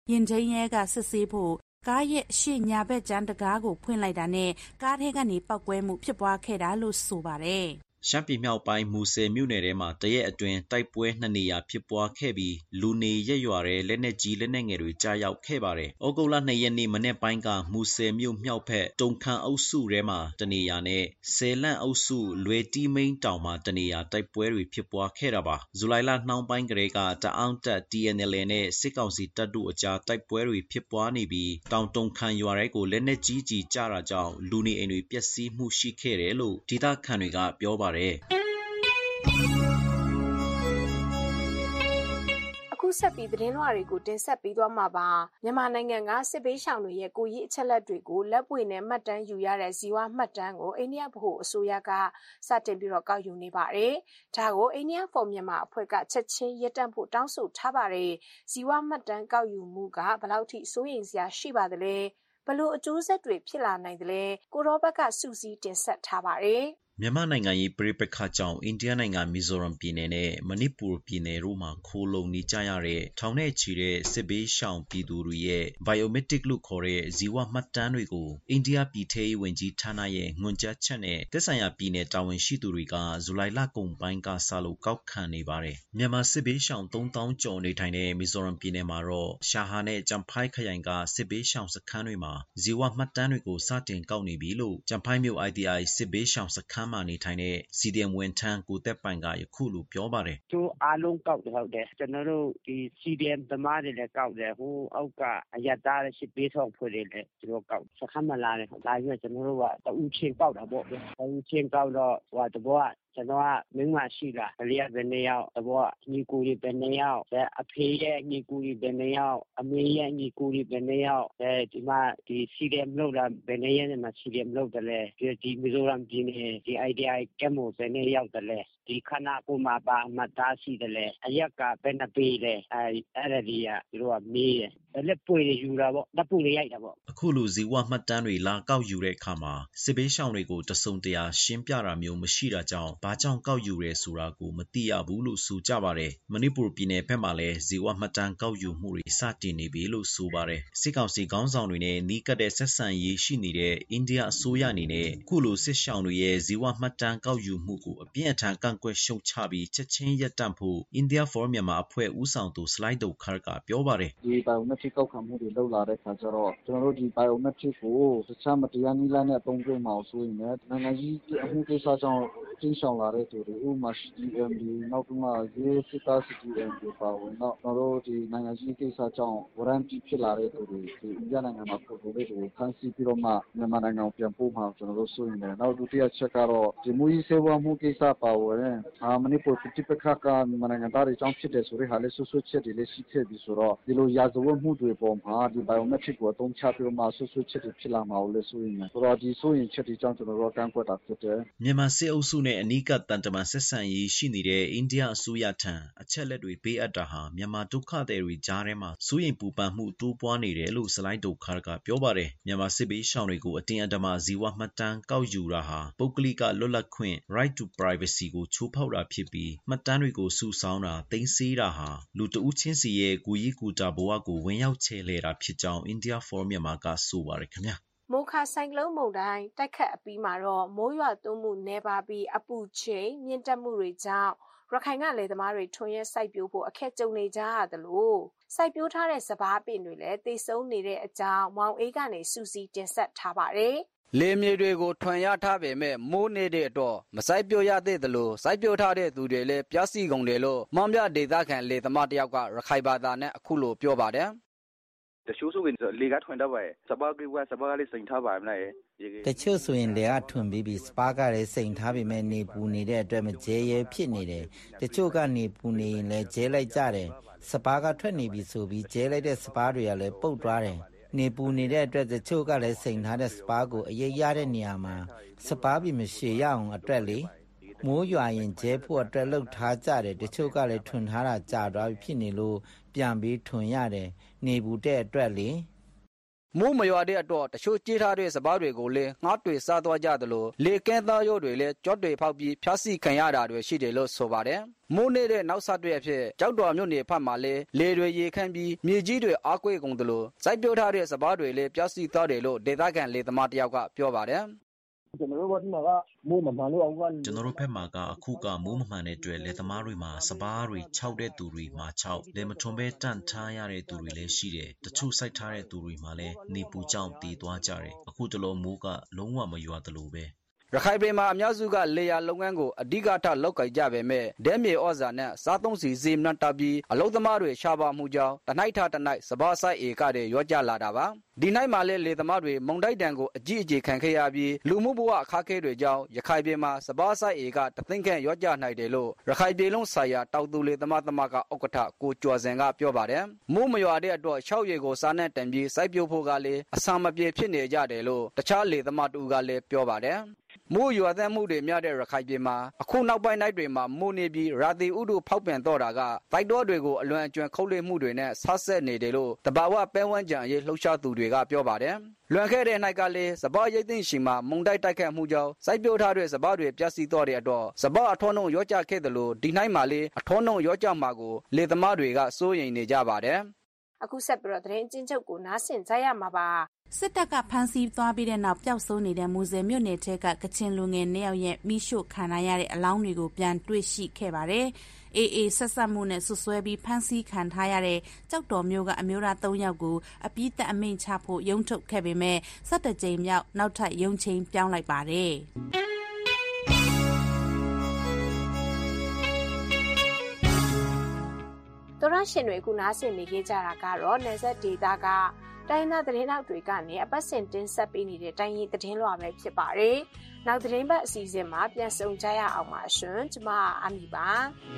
ရင်ထိန်ရဲကစစ်ဆေးဖို့ကားရဲ့ရှေ့ညာဘက်ကျန်းတကားကိုဖွင့်လိုက်တာနဲ့ကားထဲကနေပောက်ကွဲမှုဖြစ်ပွားခဲ့တာလို့ဆိုပါတယ်ရှမ်းပြည်မြောက်ပိုင်းမူဆယ်မြို့နယ်ထဲမှာတရက်အတွင်းတိုက်ပွဲ2နေရာဖြစ်ပွားခဲ့ပြီးလူနေရက်ရွာတဲ့လက်နက်ကြီးလက်နက်ငယ်တွေကြားရောက်ခဲ့ပါတယ်။ဩဂုတ်လ2ရက်နေ့မနေ့ပိုင်းကမူဆယ်မြို့မြောက်ဘက်တုံခမ်းအုပ်စုထဲမှာတနေရာနဲ့ဆယ်လန့်အုပ်စုလွယ်တီးမိန်တောင်မှာတနေရာတိုက်ပွဲတွေဖြစ်ပွားခဲ့တာပါ။ဇူလိုင်လနှောင်းပိုင်းကလေးကတအောင်းတပ် TNL နဲ့စစ်ကောင်စီတပ်တို့အကြားတိုက်ပွဲတွေဖြစ်ပွားနေပြီးတောင်တုံခမ်းရွာထဲကိုလက်နက်ကြီးကြီးကျတာကြောင့်လူနေအိမ်တွေပျက်စီးမှုရှိခဲ့တယ်လို့ဒေသခံတွေကပြောပါတယ်။အခုဆက်ပြီးသတင်းလွှာတွေကိုတင်ဆက်ပေးသွားမှာပါမြန်မာနိုင်ငံကစစ်ဘေးရှောင်တွေရဲ့ကိုကြီးအချက်လက်တွေကိုလက်ပွေနဲ့မှတ်တမ်းယူရတဲ့ဇီဝမှတ်တမ်းကိုအိန္ဒိယဗဟိုအစိုးရကစတင်ပြီးတော့ကောက်ယူနေပါတယ်ဒါကိုအိန္ဒိယဖော်မြန်မာအဖွဲ့ကချက်ချင်းရပ်တန့်ဖို့တောင်းဆိုထားပါတယ်ဇီဝမှတ်တမ်းကောက်ယူမှုကဘယ်လောက်ထိစိုးရိမ်စရာရှိပါသလဲဘလို့အကျိုးဆက်တွေဖြစ်လာနိုင်တယ်လဲကိုရောဘက်ကစူးစီးတင်ဆက်ထားပါတယ်မြန်မာနိုင်ငံရေးပရိပက္ခကြောင့်အိန္ဒိယနိုင်ငံမီဇိုရမ်ပြည်နယ်နဲ့မဏိပူပြည်နယ်တို့မှာခိုးလုံနေကြရတဲ့ထောင်နဲ့ချီတဲ့စစ်ဘေးရှောင်ပြည်သူတွေရဲ့ biometric လို့ခေါ်တဲ့ဇီဝမှတ်တမ်းတွေကိုအိန္ဒိယပြည်ထရေးဝန်ကြီးဌာနရဲ့ညွှန်ကြားချက်နဲ့သက်ဆိုင်ရာပြည်နယ်တာဝန်ရှိသူတွေကဇူလိုင်လကုန်ပိုင်းကစလို့ကောက်ခံနေပါတယ်။မြန်မာစစ်ဘေးရှောင် 3000 ကျော်နေထိုင်တဲ့မီဇိုရမ်ပြည်နယ်မှာတော့ရှာဟာနဲ့ကြံဖိုင်ခရိုင်ကစစ်ဘေးရှောင်စခန်းတွေမှာဇီဝမှတ်တမ်းတွေကိုစတင်ကောက်နေပြီလို့ကြံဖိုင်မြို့ IDI စစ်ဘေးရှောင်စခန်းမှာနေထိုင်တဲ့ CDM ဝန်ထမ်းကိုသက်ပိုင်ကယခုလိုပြောပါတယ်ကျိုးအားလုံးကောက်တယ်ဟုတ်တယ်ကျွန်တော်တို့ဒီ CDM သမားတွေလည်းကောက်တယ်ဟိုအောက်ကအရတားရှိပေးဆောင်ဖွဲ့တွေလည်းကျွန်တော်ကောက်စခန်းမလာတယ်ဒါပေမဲ့ကျွန်တော်တို့ကတူချင်းကောက်တာပေါ့တူချင်းကောက်တော့ဟိုတဘောကကျွန်တော်ကမင်းမရှိလားကလေးကဘယ်နှစ်ယောက်တဘောညီကိုကြီးဘယ်နှစ်ယောက်အဖေရဲ့ညီကိုကြီးဘယ်နှစ်ယောက်အမေရဲ့ညီကိုကြီးဘယ်နှစ်ယောက်ဒီမှာဒီ CDM လောက်တာဘယ်နှစ်ရက်နဲ့မှ CDM လောက်တယ်လေဒီမီဇိုရမ်ပြည်နယ်ဒီ IDI ကဲမိုဘယ်နှစ်ယောက်တယ်လေဒီခနာကိုမှာပါမသားရှိတယ်လေအရက်ကဘယ်နှပေးလဲအဲ့ဒါဒီကသူတို့ကမေးတယ်လက်ပွေတွေယူတာပေါ့လက်ပွေတွေရိုက်တာပေါ့အခုလိုဇီဝမှတ်တမ်းတွေလာကောက်ယူတဲ့အခါမှာစစ်ဘေးရှောင်တွေကိုတစုံတရာရှင်းပြတာမျိုးမရှိတာကြောင့်ဘာကြောင့်ကောက်ယူရဲဆိုတာကိုမသိရဘူးလို့ဆိုကြပါတယ်မဏိပူပြည်နယ်ဘက်မှာလည်းဇီဝမှတ်တမ်းကောက်ယူမှုတွေစတင်နေပြီလို့ဆိုပါတယ်စစ်ကောင်စီခေါင်းဆောင်တွေနဲ့နီးကပ်တဲ့ဆက်ဆံရေးရှိနေတဲ့အိန္ဒိယအစိုးရအနေနဲ့အခုလိုစစ်ရှောင်တွေရဲ့ဇီဝမှတ်တမ်းကောက်ယူမှုကိုအပြင်းအထန်ကန့်ကွက်ရှုတ်ချပြီးချက်ချင်းရပ်တန့်ဖို့ India for Myanmar အဖွဲ့ဦးဆောင်သူစလိုက်ဒိုခါကပြောပါတယ်ဒီ biometric ကောက်ခံမှုတွေလုပ်လာတဲ့အခါကျတော့ကျွန်တော်တို့ဒီ biometric ကိုတခြားမတရားနည်းလမ်းနဲ့အသုံးပြုမှာဆိုရင်လည်းနိုင်ငံကြီးအမှုကိစ္စကြောင့်တင်းရှောင်လာတဲ့သူတွေဥပမာ CDM ဒီနောက်ပြီးမှရေးစစ်သား CDM တွေပါဝင်တော့ကျွန်တော်တို့ဒီနိုင်ငံကြီးကိစ္စကြောင့် warrant ဖြစ်လာတဲ့သူတွေဒီအိန္ဒိယနိုင်ငံမှာပုံပေါ်တဲ့သူဖမ်းဆီးပြီးတော့မှမြန်မာနိုင်ငံကိုပြန်ပို့မှာကျွန်တော်တို့ဆိုရင်လည်းနောက်ဒုတိယချက်ကတော့ဒီမူကြီးစေဝါမှုကိစ္စပါဝင်မဏိပူပြည်ပခါကမြန်မာနိုင်ငံသားတွေအကြောင်းဖြစ်တယ်ဆိုတဲ့ဟာလေးဆွဆွချက်တွေလည်းရှိခဲ့ပြီဆိုတော့ဒီလိုရာဇဝတ်မှုတွေပေါ်မှာဒီ biometric ကိုအသုံးချပြီးတော့မှဆွဆွချက်တွေဖြစ်လာမှာလို့ဆိုရင်ဆိုတော့ဒီဆိုရင်ချက်တွေကြောင့်ကျွန်တော်တို့ကန့်ကွက်တာဖြစ်တယ်မြန်မာစစ်အုပ်စုနဲ့အနီးကပ်တန်တမန်ဆက်ဆံရေးရှိနေတဲ့အိန္ဒိယအစိုးရထံအချက်လက်တွေပေးအပ်တာဟာမြန်မာဒုက္ခသည်တွေကြားထဲမှာစိုးရိမ်ပူပန်မှုတိုးပွားနေတယ်လို့စလိုက်ဒိုခါကပြောပါတယ်မြန်မာစစ်ဘေးရှောင်တွေကိုအတင်းအဓမ္မဇီဝမှတ်တမ်းကောက်ယူတာဟာပုဂ္ဂလိကလွတ်လပ်ခွင့် right to privacy ကိုချိုးဖောက်တာဖြစ်ပြီးမှတ်တမ်းတွေကိုစုဆောင်းတာသိမ်းဆည်းတာဟာလူတဦးချင်းစီရဲ့ကိုကြီးကူတာဘဝကိုဝင်ရောက်ချေလှယ်တာဖြစ်ကြောင်း India for Myanmar ကဆိုပါတယ်ခင်ဗျာမိုခါဆိုင်ကလုန်းမုန်တိုင်းတိုက်ခတ်အပြီးမှာတော့မိုးရွာသွန်းမှုနှဲပါပြီးအပူချိန်မြင့်တက်မှုတွေကြောင့်ရခိုင်ကလယ်သမားတွေထွန်ရက်စိုက်ပျိုးဖို့အခက်ကြုံနေကြရတယ်လို့စိုက်ပျိုးထားတဲ့စပားပင်တွေလည်းသေဆုံးနေတဲ့အကြောင်းမောင်အေးကနေစူးစီးတင်ဆက်ထားပါတယ်လေမြေတွေကိုထွန်ရထားပေမဲ့မိုးနေတဲ့အတွက်မစိုက်ပျိုးရသေးသလိုစိုက်ပျိုးထားတဲ့သူတွေလည်းပျက်စီးကုန်တယ်လို့မောင်ပြဒေသခံလေသမားတယောက်ကရခိုင်ဘာသာနဲ့အခုလိုပြောပါတယ်တချို့ဆိုရင်လေကထွန်တတ်ပါရဲ့စပါးကလေးစိန်ထားပါမလားတချို့ဆိုရင်လေကထွန်ပြီးစပါးကလည်းစိန်ထားပေမဲ့နေပူနေတဲ့အတွက်မကျဲရဲဖြစ်နေတယ်တချို့ကနေပူနေရင်လည်းကျဲလိုက်ကြတယ်စပါးကထွက်နေပြီဆိုပြီးကျဲလိုက်တဲ့စပါးတွေကလည်းပုတ်သွားတယ်နေပူနေတဲ့အတွက်တချို့ကလည်းစိန်ထားတဲ့စပါးကိုအရေးရတဲ့နေရာမှာစပါးပြီးမရှည်ရအောင်အတွက်လေမိုးရွာရင်ကျဲဖို့အတွက်လှုပ်ထားကြတယ်တချို့ကလည်းထွန်ထားတာကြာသွားပြီဖြစ်နေလို့ပြန်ပြီးထွန်ရတယ်နေပူတဲ့အတွက်လေမိုးမရွာတဲ့အတွက်တချို့ကြီးထားတဲ့စပားတွေကိုလည်းငှားတွေစားသွားကြတယ်လို့လေကင်းသားရိုးတွေလည်းကြော့တွေဖောက်ပြီးဖျားဆီခံရတာတွေရှိတယ်လို့ဆိုပါတယ်မိုးနေတဲ့နောက်ဆက်တွဲအဖြစ်ကြောက်တော်မြို့နယ်ဖက်မှာလည်းလေတွေရေခမ်းပြီးမြေကြီးတွေအားကွေးကုန်တယ်လို့စိုက်ပျိုးထားတဲ့စပားတွေလည်းပျက်စီးသွားတယ်လို့ဒေသခံလေသမားတယောက်ကပြောပါတယ်ကျွန်တော်တို့ဘက်မှာကမိုးမမှန်လို့အောင်ကကျွန်တော်တို့ဘက်မှာကအခုကမိုးမမှန်တဲ့အတွက်လယ်သမားတွေမှာစပားတွေခြောက်တဲ့သူတွေမှာခြောက်လယ်မထွန်ပဲတန့်ထားရတဲ့သူတွေလည်းရှိတယ်တချို့စိုက်ထားတဲ့သူတွေမှာလည်းနေပူကြောင့်တည်သွားကြတယ်အခုတလုံးမိုးကလုံးဝမရွာသလိုပဲရခိုင်ပြည်မှာအများစုကလေယာလုပ်ငန်းကိုအဓိကထားလုပ်ကိုင်ကြပေမဲ့ဒဲမြေဩဇာနဲ့စားသုံးစီစီမနှတပြီးအလုံသမားတွေရှားပါမှုကြောင့်တနိုင်ထတနိုင်စပါးဆိုင်ဧကတွေရော့ကျလာတာပါဒီနိုင်မှာလေသမားတွေမုံတိုက်တံကိုအကြီးအကျယ်ခံခဲ့ရပြီးလူမှုဘဝအခက်အခဲတွေကြောင့်ရခိုင်ပြည်မှာစပါးဆိုင်ဧကတသိန်းခန့်ရော့ကျနိုင်တယ်လို့ရခိုင်ပြည်လုံးဆိုင်ရာတောက်သူလေသမားသမဂ္ဂဥက္ကဋ္ဌကိုကျော်စင်ကပြောပါတယ်မိုးမရွာတဲ့အတွက်၆ရက်ကိုစားနဲ့တံပြီးစိုက်ပျိုးဖို့ကလည်းအဆာမပြေဖြစ်နေကြတယ်လို့တခြားလေသမားတူကလည်းပြောပါတယ်မိုးရွာသွန်းမှုတွေများတဲ့ရခိုင်ပြည်မှာအခုနောက်ပိုင်းနိုင်တွေမှာမိုးနေပြီးရာသီဥတုဖောက်ပြန်တော့တာကတိုက်တော်တွေကိုအလွန်အကျွံခုတ်လိမှုတွေနဲ့ဆဆက်နေတယ်လို့တဘာဝပဲဝန်းကျန်ရေးလှုပ်ရှားသူတွေကပြောပါတယ်လွန်ခဲ့တဲ့နိုင်ကလည်းစပားရိတ်သိမ်းရှိမှာမုန်တိုက်တိုက်ခတ်မှုကြောင့်စိုက်ပျိုးထားတဲ့စပားတွေပျက်စီးသွားတဲ့အတွက်စပားအထွန်းနှုံရော့ကျခဲ့တယ်လို့ဒီနိုင်မှာလည်းအထွန်းနှုံရော့ကျမှာကိုလေသမားတွေကစိုးရိမ်နေကြပါတယ်အခုဆက်ပြီးတော့သတင်းချင်းချုပ်ကိုနားဆင်ကြရမှာပါစစ်တပ်ကဖမ်းဆီးသွားပြီးတဲ့နောက်ပျောက်ဆုံးနေတဲ့မူဆယ်မြို့နယ်ထဲကကချင်လူငယ်2ယောက်ရဲ့မိရှို့ခံရတဲ့အလောင်းတွေကိုပြန်တွေ့ရှိခဲ့ပါတယ်။အေးဆက်ဆက်မှုနဲ့ဆွဆွဲပြီးဖမ်းဆီးခံထားရတဲ့ကြောက်တော်မျိုးကအမျိုးသား3ယောက်ကိုအပြစ်သက်အမိန့်ချဖို့ရုံးထုတ်ခဲ့ပေမဲ့17ကြိမ်မြောက်နောက်ထပ်ရုံးချိန်ပြောင်းလိုက်ပါတယ်။တော်ရရှင်တွေခုနားဆင်နေကြတာကတော့နယ်စပ်ဒေသကတိုင်းသားသတင်းနောက်တွေကနေအပတ်စဉ်တင်ဆက်ပေးနေတဲ့တိုင်းရင်းသတင်းလွှာပဲဖြစ်ပါတယ်။နောက်သတင်းပတ်အစီအစဉ်မှာပြန်ဆုံကြရအောင်ပါရှင်။ကျွန်မအမီပါ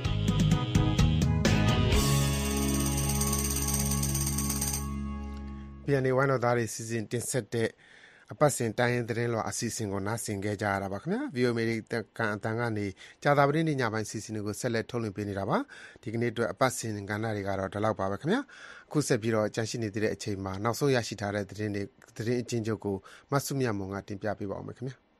။ပြန်နေဝိုင်းတော်သားတွေစီစဉ်တင်ဆက်တဲ့အပတ်စဉ်တိုင်းရင်းသတင်းလွှာအစီအစဉ်ကိုနားဆင်ခဲ့ကြရတာပါခင်ဗျာ။ VOA အမေရိကန်အတန်ကနေကြာသပတေးနေ့ညပိုင်းစီစဉ်တွေကိုဆက်လက်ထုတ်လွှင့်ပေးနေတာပါ။ဒီကနေ့အတွက်အပတ်စဉ်ကဏ္ဍတွေကတော့ဒီလောက်ပါပဲခင်ဗျာ။အခုဆက်ပြီးတော့ကြန့်ရှိနေတဲ့အချိန်မှာနောက်ဆုံးရရှိထားတဲ့သတင်းအကျဉ်းချုပ်ကိုမဆုမြတ်မွန်ကတင်ပြပေးပါဦးမယ်ခင်ဗျာ။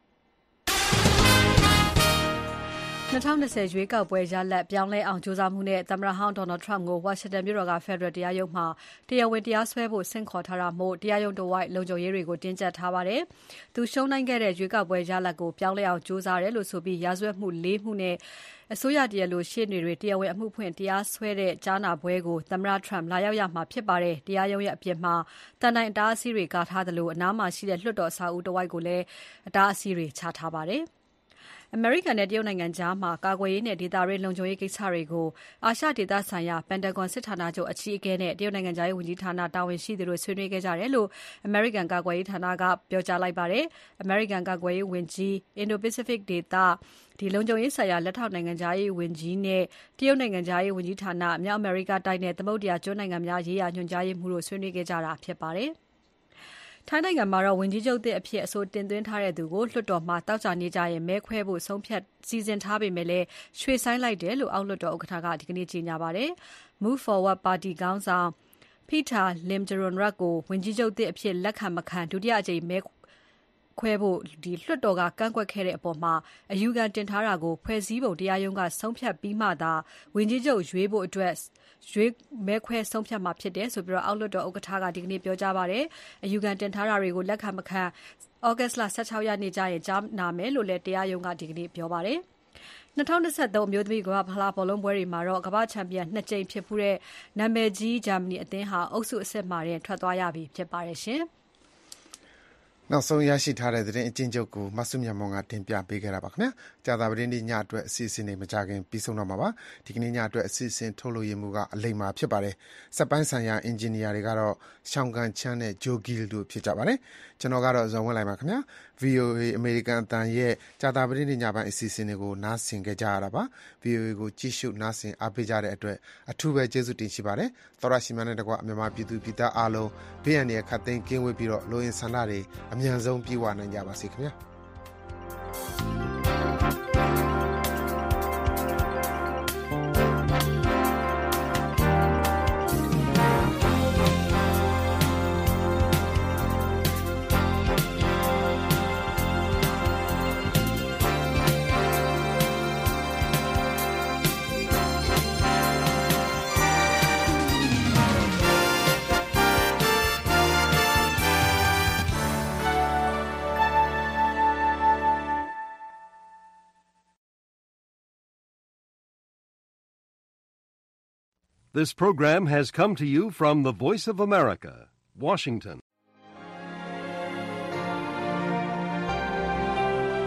2020ရွေးကောက်ပွဲရလဒ်ပြောင်းလဲအောင်ကြိုးစားမှုနဲ့သမ္မတဟောင်း Donald Trump ကိုဝါရှင်တန်မြို့တော်က Federal တရားရုံးမှာတရားဝင်တရားစွဲဖို့ဆင့်ခေါ်ထားတာမို့တရားရုံးတစ်ဝိုက်လုံခြုံရေးတွေကိုတင်းကျပ်ထားပါတယ်။သူရှုံးနိမ့်ခဲ့တဲ့ရွေးကောက်ပွဲရလဒ်ကိုပြောင်းလဲအောင်ကြိုးစားတယ်လို့ဆိုပြီးရာဇဝတ်မှု4မှုနဲ့အစိုးရတရားလိုရှေ့နေတွေတရားဝင်အမှုဖွင့်တရားစွဲတဲ့ကြားနာပွဲကိုသမ္မတ Trump လာရောက်ရမှာဖြစ်ပါတယ်။တရားရုံးရဲ့အပြင်မှာတန်တိုင်အတားအဆီးတွေကာထားသလိုအနားမှာရှိတဲ့လွှတ်တော်အဆောက်အဦတစ်ဝိုက်ကိုလည်းအတားအဆီးတွေချထားပါတယ်။အမေရိကန်နဲ့တရုတ်နိုင်ငံကြားမှာကာကွယ်ရေးနဲ့ဒေသရေးလုံခြုံရေးကိစ္စတွေကိုအာရှဒေသဆိုင်ရာပန်တာဂွန်စစ်ဌာနချုပ်အကြီးအကဲနဲ့တရုတ်နိုင်ငံသားရေးဝန်ကြီးဌာနတာဝန်ရှိသူတို့ဆွေးနွေးခဲ့ကြတယ်လို့အမေရိကန်ကာကွယ်ရေးဌာနကပြောကြားလိုက်ပါတယ်။အမေရိကန်ကာကွယ်ရေးဝန်ကြီး Indo-Pacific ဒေသလုံခြုံရေးဆိုင်ရာလက်ထောက်နိုင်ငံသားရေးဝန်ကြီးနဲ့တရုတ်နိုင်ငံသားရေးဝန်ကြီးဌာနမြောက်အမေရိကတိုက်နဲ့သမုဒ္ဒရာကျွန်းနိုင်ငံများရေးရာညွှန်ကြားရေးမှူးတို့ဆွေးနွေးခဲ့ကြတာဖြစ်ပါတယ်။ထိုင်းနိုင်ငံမှာတော့ဝန်ကြီးချုပ်သစ်အဖြစ်အဆိုတင်သွင်းထားတဲ့သူကိုလွှတ်တော်မှာတောက်ချနေကြရင်မဲခွဲဖို့ဆုံးဖြတ်စီစဉ်ထားပေမဲ့လည်းရွှေ့ဆိုင်းလိုက်တယ်လို့အောက်လွှတ်တော်ဥက္ကဋ္ဌကဒီကနေ့ကြေညာပါတယ်။ Move Forward Party ခေါင်းဆောင် Peter Limjaroenrat ကိုဝန်ကြီးချုပ်သစ်အဖြစ်လက်ခံမခံဒုတိယအကြိမ်မဲခွဲဖို့လွှတ်တော်ကကန့်ကွက်ခဲ့တဲ့အပေါ်မှာအယူခံတင်ထားတာကိုဖွဲ့စည်းပုံတရားရုံးကဆုံးဖြတ်ပြီးမှသာဝန်ကြီးချုပ်ရွေးဖို့အတွက်မဲခွဲဆုံးဖြတ်မှာဖြစ်တယ်ဆိုပြီးအောက်လွှတ်တော်ဥက္ကဋ္ဌကဒီကနေ့ပြောကြားပါတယ်။အယူခံတင်ထားတာတွေကိုလက်ခံမခံဩဂတ်စ်လ16ရက်နေ့ကျရင်ကြားနာမယ်လို့လည်းတရားရုံးကဒီကနေ့ပြောပါတယ်။2023အမျိုးသမီးကမ္ဘာဖလားဘောလုံးပွဲတွေမှာတော့ကမ္ဘာချန်ပီယံ2ကြိမ်ဖြစ်ဖူးတဲ့နာမည်ကြီးဂျာမနီအသင်းဟာအုပ်စုအဆင့်မှာတင်ထွက်သွားရပြီဖြစ်ပါတယ်ရှင်။နောက်ဆုံးရရှိထားတဲ့သတင်းအကျဉ်းချုပ်ကိုမဆုမြတ်မွန်ကတင်ပြပေးခဲ့တာပါခင်ဗျာကြာသပတေးနေ့ညအတွက်အစီအစဉ်တွေမကြခင်ပြီးဆုံးတော့မှာပါဒီကနေ့ညအတွက်အစီအစဉ်ထုတ်လို့ရမှုကအလိမ္မာဖြစ်ပါတယ်စက်ပိုင်းဆိုင်ရာအင်ဂျင်နီယာတွေကတော့ရှောင်းကန်ချမ်းနဲ့ဂျိုဂီလ်တို့ဖြစ်ကြပါတယ်ကျွန်တော်ကတော့ဇော်ဝင်းလိုက်ပါခင်ဗျာ VOA အမေရိကန်အသံရဲ့ကြာသပတေးနေ့ညပိုင်းအစီအစဉ်တွေကိုနားဆင်ကြကြရတာပါ VOA ကိုကြည့်ရှုနားဆင်အားပေးကြတဲ့အတွက်အထူးပဲကျေးဇူးတင်ရှိပါတယ်သောရရှိမှနဲ့တကွမြန်မာပြည်သူပြည်သားအားလုံးဘေးရန်တွေခတ်သိမ်းကင်းဝေးပြီးတော့လိုအင်ဆန္ဒတွေအမြန်ဆုံးပြေဝနိုင်ကြပါစေခင်ဗျာ This program has come to you from the Voice of America, Washington.